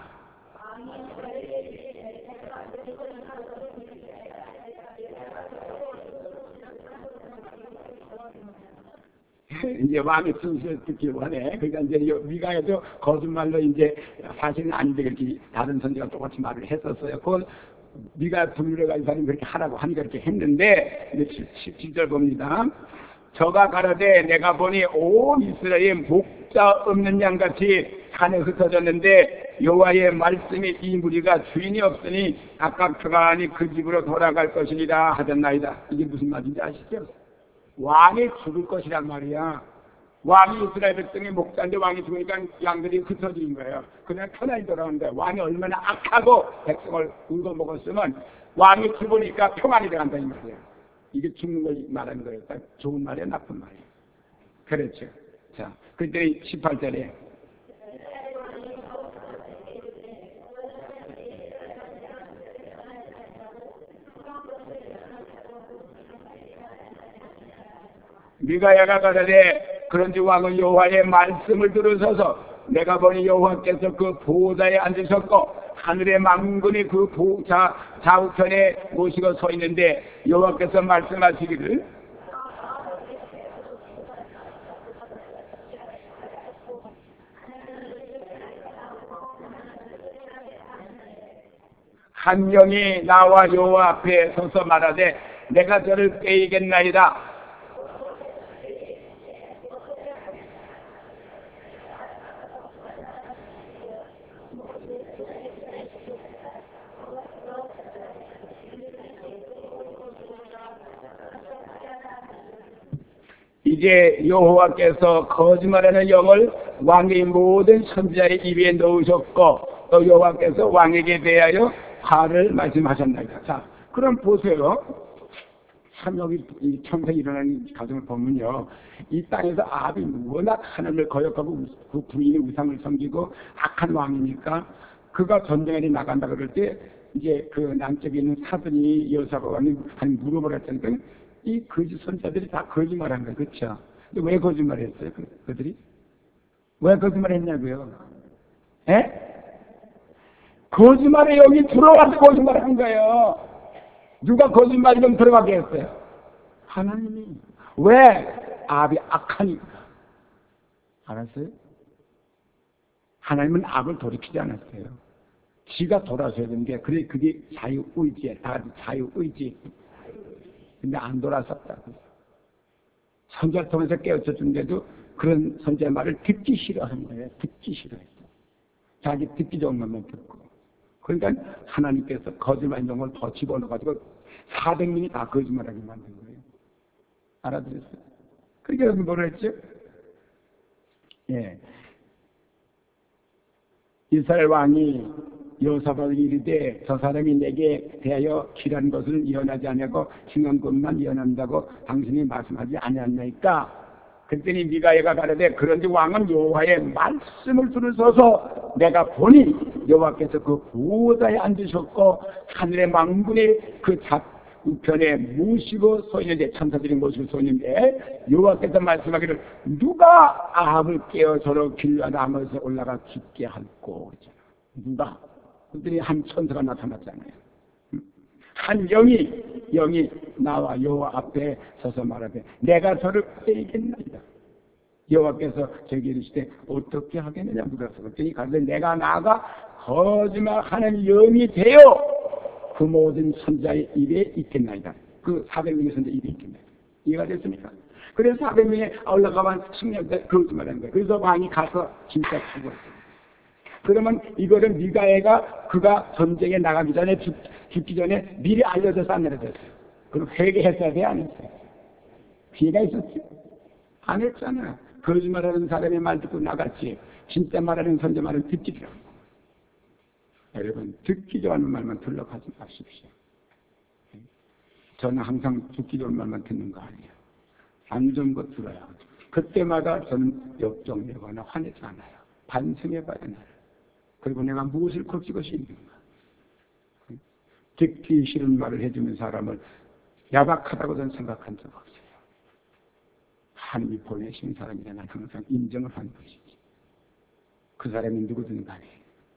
이제 왕의 순수를 듣기 원해. 그러니까 이제 미가야도 거짓말로 이제 사실은 아닌데 이렇게 다른 선지가 똑같이 말을 했었어요. 그걸 미가 분류를 가진 사람이 그렇게 하라고 하니까 그렇게 했는데 이제 십칠 절 봅니다. 저가 가라되 내가 보니 온 이스라엘 목자 없는 양같이 산에 흩어졌는데 여호와의 말씀이 이 무리가 주인이 없으니 아깝다가니 그 집으로 돌아갈 것이니라 하셨나이다. 이게 무슨 말인지 아시죠? 왕이 죽을 것이란 말이야. 왕이 이스라엘 백성의 목자인데 왕이 죽으니까 양들이 흩어진 거예요. 그냥 편안히 돌아오는데 왕이 얼마나 악하고 백성을 울고먹었으면 왕이 죽으니까 평안이 돼간다 이 말이야. 이게 죽는 걸 말하는 거예요. 좋은 말이야 나쁜 말이야. 그렇죠. 자, 그때 십팔 절에 미가야가 가라되 그런지 왕은 여호와의 말씀을 들으소서. 내가 보니 여호와께서 그 보좌에 앉으셨고 하늘의 만군이 그 보좌 좌우편에 모시고 서 있는데 여호와께서 말씀하시기를 한 영이 나와 여호와 앞에 서서 말하되 내가 저를 빼이겠나이다. 이제 여호와께서 거짓말하는 영을 왕의 모든 선지자의 입에 넣으셨고 또 여호와께서 왕에게 대하여 화를 말씀하셨나이다. 자, 그럼 보세요. 참 여기 이 평생 일어나는 가정을 보면요, 이 땅에서 아합이 워낙 하나님을 거역하고 그 부인의 우상을 섬기고 악한 왕이니까 그가 전쟁에 나간다 그럴 때 이제 그 남쪽에 있는 사돈이 여호사밧이 한 물어보라 했더니 이 거짓 선자들이 다 거짓말한 거예요. 그렇죠? 근데 왜 거짓말했어요? 그, 그들이? 왜 거짓말했냐고요? 에? 거짓말에 여기 들어와서 거짓말한 거예요. 누가 거짓말 좀 들어가게 했어요? 하나님이. 왜? 아합이 악하니까. 알았어요? 하나님은 악을 돌이키지 않았어요. 지가 돌아서야 되는 게, 그래, 그게 자유의지야. 다 자유의지. 근데 안 돌아섰다고. 선자를 통해서 깨우쳐 준데도 그런 선자의 말을 듣기 싫어하는 거예요. 듣기 싫어했어. 자기 듣기 좋은 것만 듣고. 그러니까 하나님께서 거짓말 영을 더 집어넣어가지고 사백 명이 다 거짓말하게 만든 거예요. 알아들었어요? 그러니까 여기 뭐라 했죠? 예. 이스라엘 왕이 여호사밧에게 이르되 저 사람이 내게 대하여 길한 것을 예언하지 아니하고 행한 것만 예언한다고 당신이 말씀하지 아니하나이까? 그랬더니 미가야가 가라되 그런지 왕은 여호와의 말씀을 들으소서. 내가 보니 여호와께서 그 보좌에 앉으셨고 하늘의 망군의 그 좌우편에 모시고 서 있는데, 천사들이 모시고 서 있는데 여호와께서 말씀하기를 누가 아합을 깨어 저로 길라나무에서 올라가 죽게 할꼬. 누가? 그들이 한 천사가 나타났잖아요. 한 영이 영이 나와 여호와 앞에 서서 말하되 내가 저를 빼겠나이다. 여호와께서 저에게 이르시되 어떻게 하겠느냐 물어서 그랬더니 가서 내가 나가 거짓말하는 영이 되어 그 모든 선자의 입에 있겠나이다. 그 사백 명의 선자 입에 있겠나이다. 이해가 됐습니까? 그래서 사백 명이 올라가면 승리할 때 거짓말하는 거예요. 그래서 왕이 가서 진짜 죽었어요. 그러면 이거를 미가야가 그가 전쟁에 나가기 전에 죽, 죽기 전에 미리 알려줘서 안 알려줬어요. 그럼 회개했어야 돼, 안 했어요? 피해가 있었지? 안 했잖아. 거짓말하는 사람의 말 듣고 나갔지. 진짜 말하는 선자 말은 듣기도 하고. 여러분, 듣기 좋아하는 말만 들러가지 마십시오. 저는 항상 듣기 좋은 말만 듣는 거 아니에요. 안 좋은 거 들어야. 그때마다 저는 역정내거나 화내지 않아요. 반성해봐야 나를. 그리고 내가 무엇을 거칠 것이 있는가. 듣기 싫은 말을 해주는 사람을 야박하다고 저는 생각한 적 없어요. 하나님이 보내신 사람이라 난 항상 인정을 하는 것이지. 그 사람이 누구든 간에.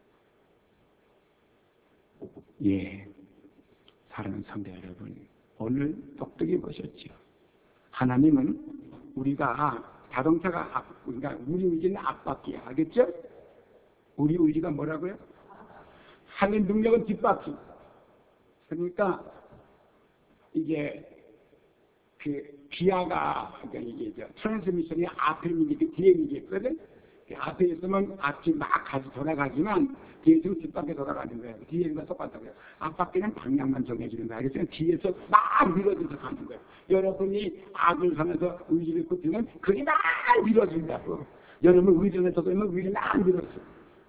예, 사랑하는 성도 여러분, 오늘 똑똑히 보셨죠? 하나님은 우리가 자동차가 앞, 그러니까 우리 의지는 앞바퀴야. 알겠죠? 우리 의지가 뭐라고요? 하늘 능력은 뒷바퀴. 그러니까 이게 그 기아가 그러니까 이게 저 트랜스미션이 앞에 밀리고 뒤에 밀리거든. 앞에 있으면 앞이 막 가서 돌아가지만 뒤에 있으면 뒷바퀴 돌아가는 거예요. 뒤에 있는 거 똑같다고요. 앞바퀴는 방향만 정해주는 거예요. 그래서 뒤에서 막 밀어줘서 가는 거예요. 여러분이 악을 하면서 의지를 굽히면 그게 막 밀어준다고. 여러분 의지를 덮으면 의지를 막 밀어줘.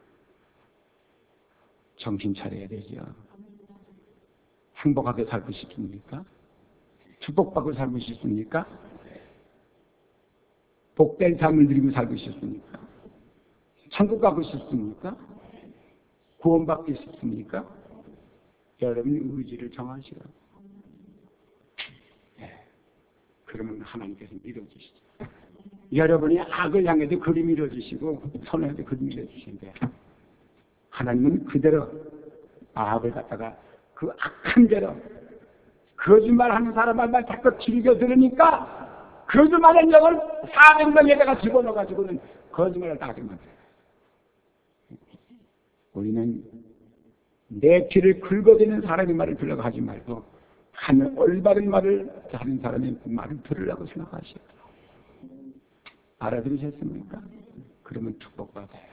정신 차려야 되죠. 행복하게 살고 싶습니까? 축복받고 살고 싶습니까? 복된 삶을 누리고 살고 싶습니까? 천국 가고 싶습니까? 구원받고 싶습니까? 여러분이 의지를 정하시라고. 네. 그러면 하나님께서 밀어주시죠. 여러분이 악을 향해도 그리 밀어주시고 선을 그리 밀어주신대. 하나님은 그대로 아합을 갖다가 그 악한 대로 거짓말하는 사람만 자꾸 즐겨 들으니까 거짓말하는 영을 사백 명에다가 집어넣어가지고는 거짓말을 다 하게 만들어요. 우리는 내 귀를 긁어대는 사람의 말을 들으려고 하지 말고 하는 올바른 말을 하는 사람의 말을 들으려고 생각하시오. 알아들으셨습니까? 그러면 축복받아요.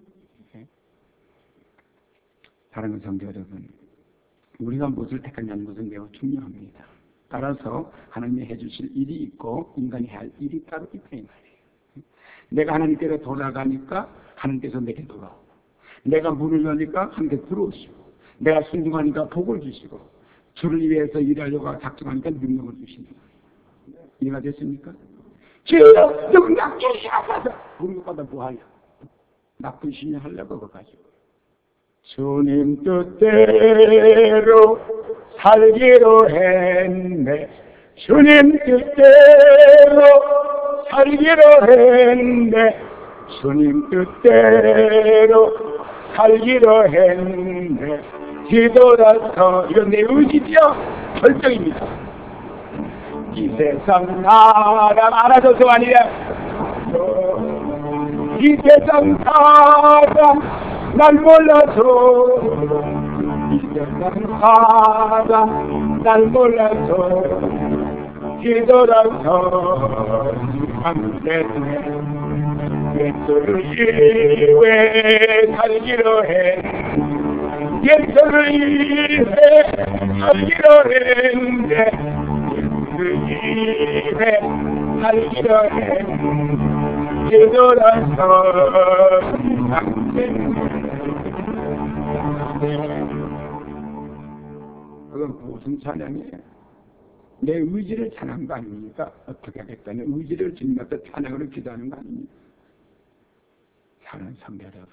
사랑하는 성도 여러분, 우리가 무엇을 택하냐는 것은 매우 중요합니다. 따라서 하나님이 해주실 일이 있고 인간이 해야 할 일이 따로 있다 이 말이에요. 내가 하나님께로 돌아가니까 하나님께서 내게 돌아오고, 내가 문을 여니까 하나님께 들어오시고, 내가 순종하니까 복을 주시고, 주를 위해서 일하려고 작정하니까 능력을 주시는 거예요. 이해가 됐습니까? 주여 누군 나쁜 신이 하셔서 그런 것보다 뭐하냐? 나쁜 신이 하려고 그거 가지고 주님 뜻대로 살기로 했네. 주님 뜻대로 살기로 했네. 주님 뜻대로 살기로 했네. 뒤돌아서 이건 내 의지죠. 결정입니다. 이 세상 사람 알아줘서 아니라 이 세상 사람 날 몰라서 이 세상 사람 날 몰라서 뒤돌아서 안되네. 예수를 위해 살기로 해. 예수를 위해 살기로 했는데 그일에 살기로 해. 뒤돌아서 그건 무슨 찬양이에요? 내 의지를 찬양한 거 아닙니까? 어떻게 하겠다는 의지를 주님 앞에 찬양으로 기도하는 거 아닙니까? 사랑하는 성도 여러분,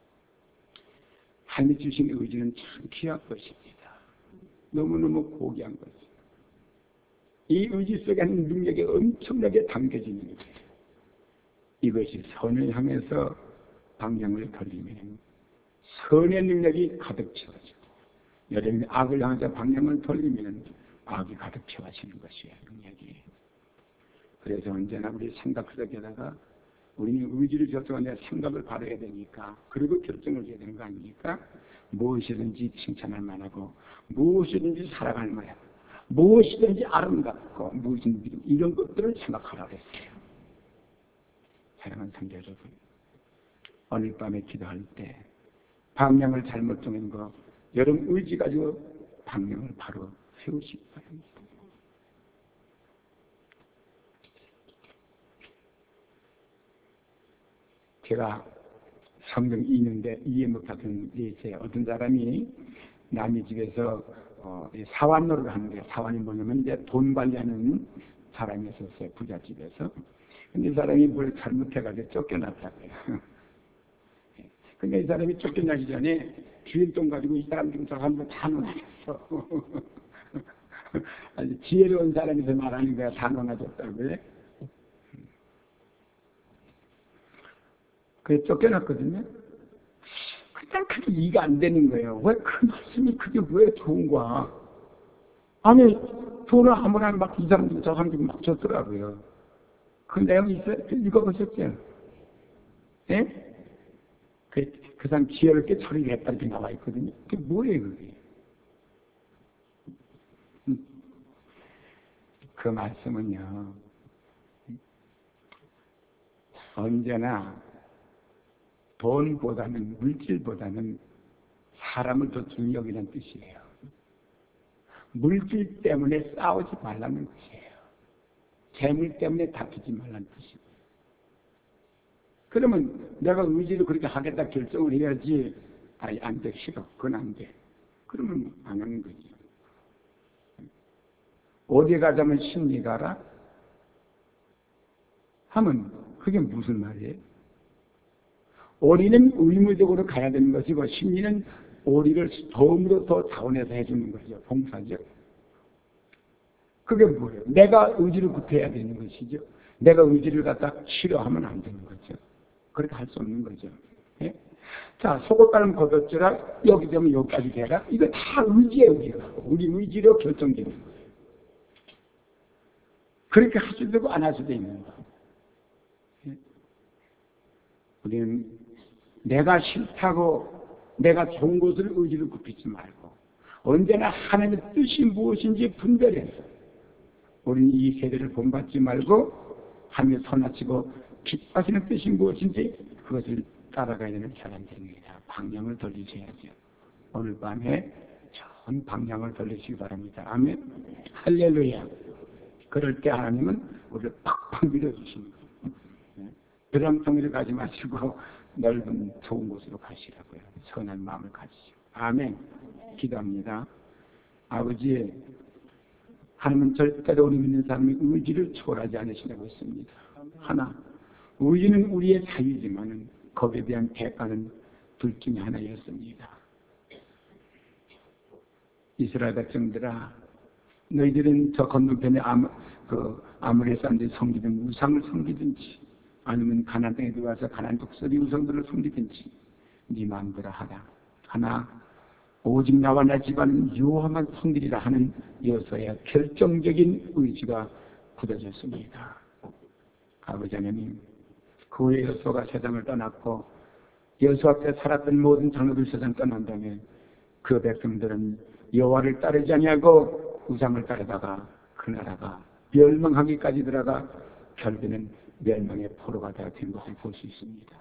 하나님이 주신 의지는 참 귀한 것입니다. 너무너무 고귀한 것입니다. 이 의지 속에는 능력이 엄청나게 담겨지는 거예요. 이것이 선을 향해서 방향을 돌리면 선의 능력이 가득 채워지고, 여러분이 악을 향해서 방향을 돌리면 악이 가득 채워지는 것이에요. 능력이. 그래서 언제나 우리 생각 속에다가 우리는 의지를 결정하는 생각을 바라야 되니까, 그리고 결정을 해야 되는 거 아닙니까? 무엇이든지 칭찬할 만하고, 무엇이든지 사랑할 만하고, 무엇이든지 아름답고, 무엇이든지 이런 것들을 생각하라고 했어요. 사랑하는 성도 여러분, 오늘 밤에 기도할 때 방향을 잘못 정한 거, 여러분 의지 가지고 방향을 바로 세우시기 바랍니다. 제가 성경 읽는데 이해 못하던 일이 있어요. 어떤 사람이 남의 집에서 어, 사환노를 하는데, 사환이 뭐냐면 이제 돈 관리하는 사람이 있었어요. 부잣집에서. 근데 이 사람이 뭘 잘못해가지고 쫓겨났다고요. 근데 이 사람이 쫓겨나기 전에 주인돈 가지고 이 사람 지금 저 사람도 다 논하셨어. 아주 지혜로운 사람에서 말하는 거야. 다 논하셨다고요. 그게 쫓겨났거든요. 근데 그게 이해가 안 되는 거예요. 왜 그 말씀이 그게 왜 좋은 거야? 아니, 돈을 아무나 막 이 사람 저 사람 막 줬더라고요. 그 내용이 있어요? 읽어보셨죠? 예? 그, 그 사람 지혜롭게 처리를 했다 이렇게 나와 있거든요. 그게 뭐예요, 그게? 음. 그 말씀은요, 언제나 돈보다는, 물질보다는 사람을 더 중요히 여기는 뜻이에요. 물질 때문에 싸우지 말라는 것이에요. 재물 때문에 다투지 말라는 뜻이에요. 그러면 내가 의지를 그렇게 하겠다 결정을 해야지. 아니, 안 돼, 싫어. 그건 안 돼. 그러면 안 하는 거지. 어디 가자면 심리 가라? 하면 그게 무슨 말이에요? 오리는 의무적으로 가야 되는 것이고, 심리는 오리를 도움으로 더 자원해서 해주는 거죠. 봉사죠. 그게 뭐예요? 내가 의지를 구태해야 되는 것이죠. 내가 의지를 갖다 싫어하면 안 되는 거죠. 그렇게 할 수 없는 거죠. 예? 자, 속옷가름 걷어주라, 여기 되면 여기까지 되라. 이거 다 의지예요, 우리가. 우리 의지로 결정되는 거예요. 그렇게 할 수도 있고 안 할 수도 있는 거예요. 예? 우리는 내가 싫다고 내가 좋은 것을 의지를 굽히지 말고 언제나 하나님의 뜻이 무엇인지 분별해서 우리는 이 세대를 본받지 말고 하나님의 선하시고 기뻐하시는 뜻이 무엇인지 그것을 따라가야 되는 사람들입니다. 방향을 돌리셔야죠. 오늘 밤에 좋은 방향을 돌리시기 바랍니다. 아멘. 할렐루야. 그럴 때 하나님은 우리를 팍팍 밀어주십니다. 드럼통이를 가지 마시고 넓은 좋은 곳으로 가시라고요. 선한 마음을 가지시고. 아멘. 기도합니다. 아버지, 하나님은 절대로 우리 믿는 사람의 의지를 초월하지 않으시라고 했습니다. 하나, 의지는 우리의 자유지만은 거기에 대한 대가는 둘 중에 하나였습니다. 이스라엘 백성들아, 너희들은 저 건너편에 아무, 그 아모레 사람들이 섬기던 우상을 섬기든지 아니면 가나안 땅에 들어와서 가나안 독수리 우상들을 섬기든지 네 마음대로 하라. 하나, 오직 나와 내 집안은 여호와만 섬기리라 하는 여호수아의 결정적인 의지가 굳어졌습니다. 아버지 하나님, 그 후에 여호수아가 세상을 떠났고 여호수아 앞에 살았던 모든 장로들 세상 떠난다면 그 백성들은 여호와를 따르지 아니하고 우상을 따르다가 그 나라가 멸망하기까지 들어가 결국에는 멸망의 포로가 된 것을 볼 수 있습니다.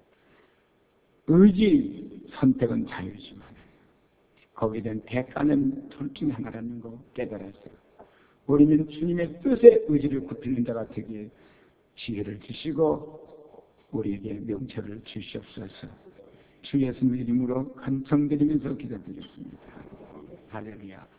의지, 선택은 자유지만 거기에 대한 대가는 둘 중에 하나라는 거 깨달았어요. 우리는 주님의 뜻에 의지를 굽히는 자가 되기에 지혜를 주시고 우리에게 명철을 주시옵소서. 주 예수님의 이름으로 간청드리면서 기도드렸습니다. 할렐루야.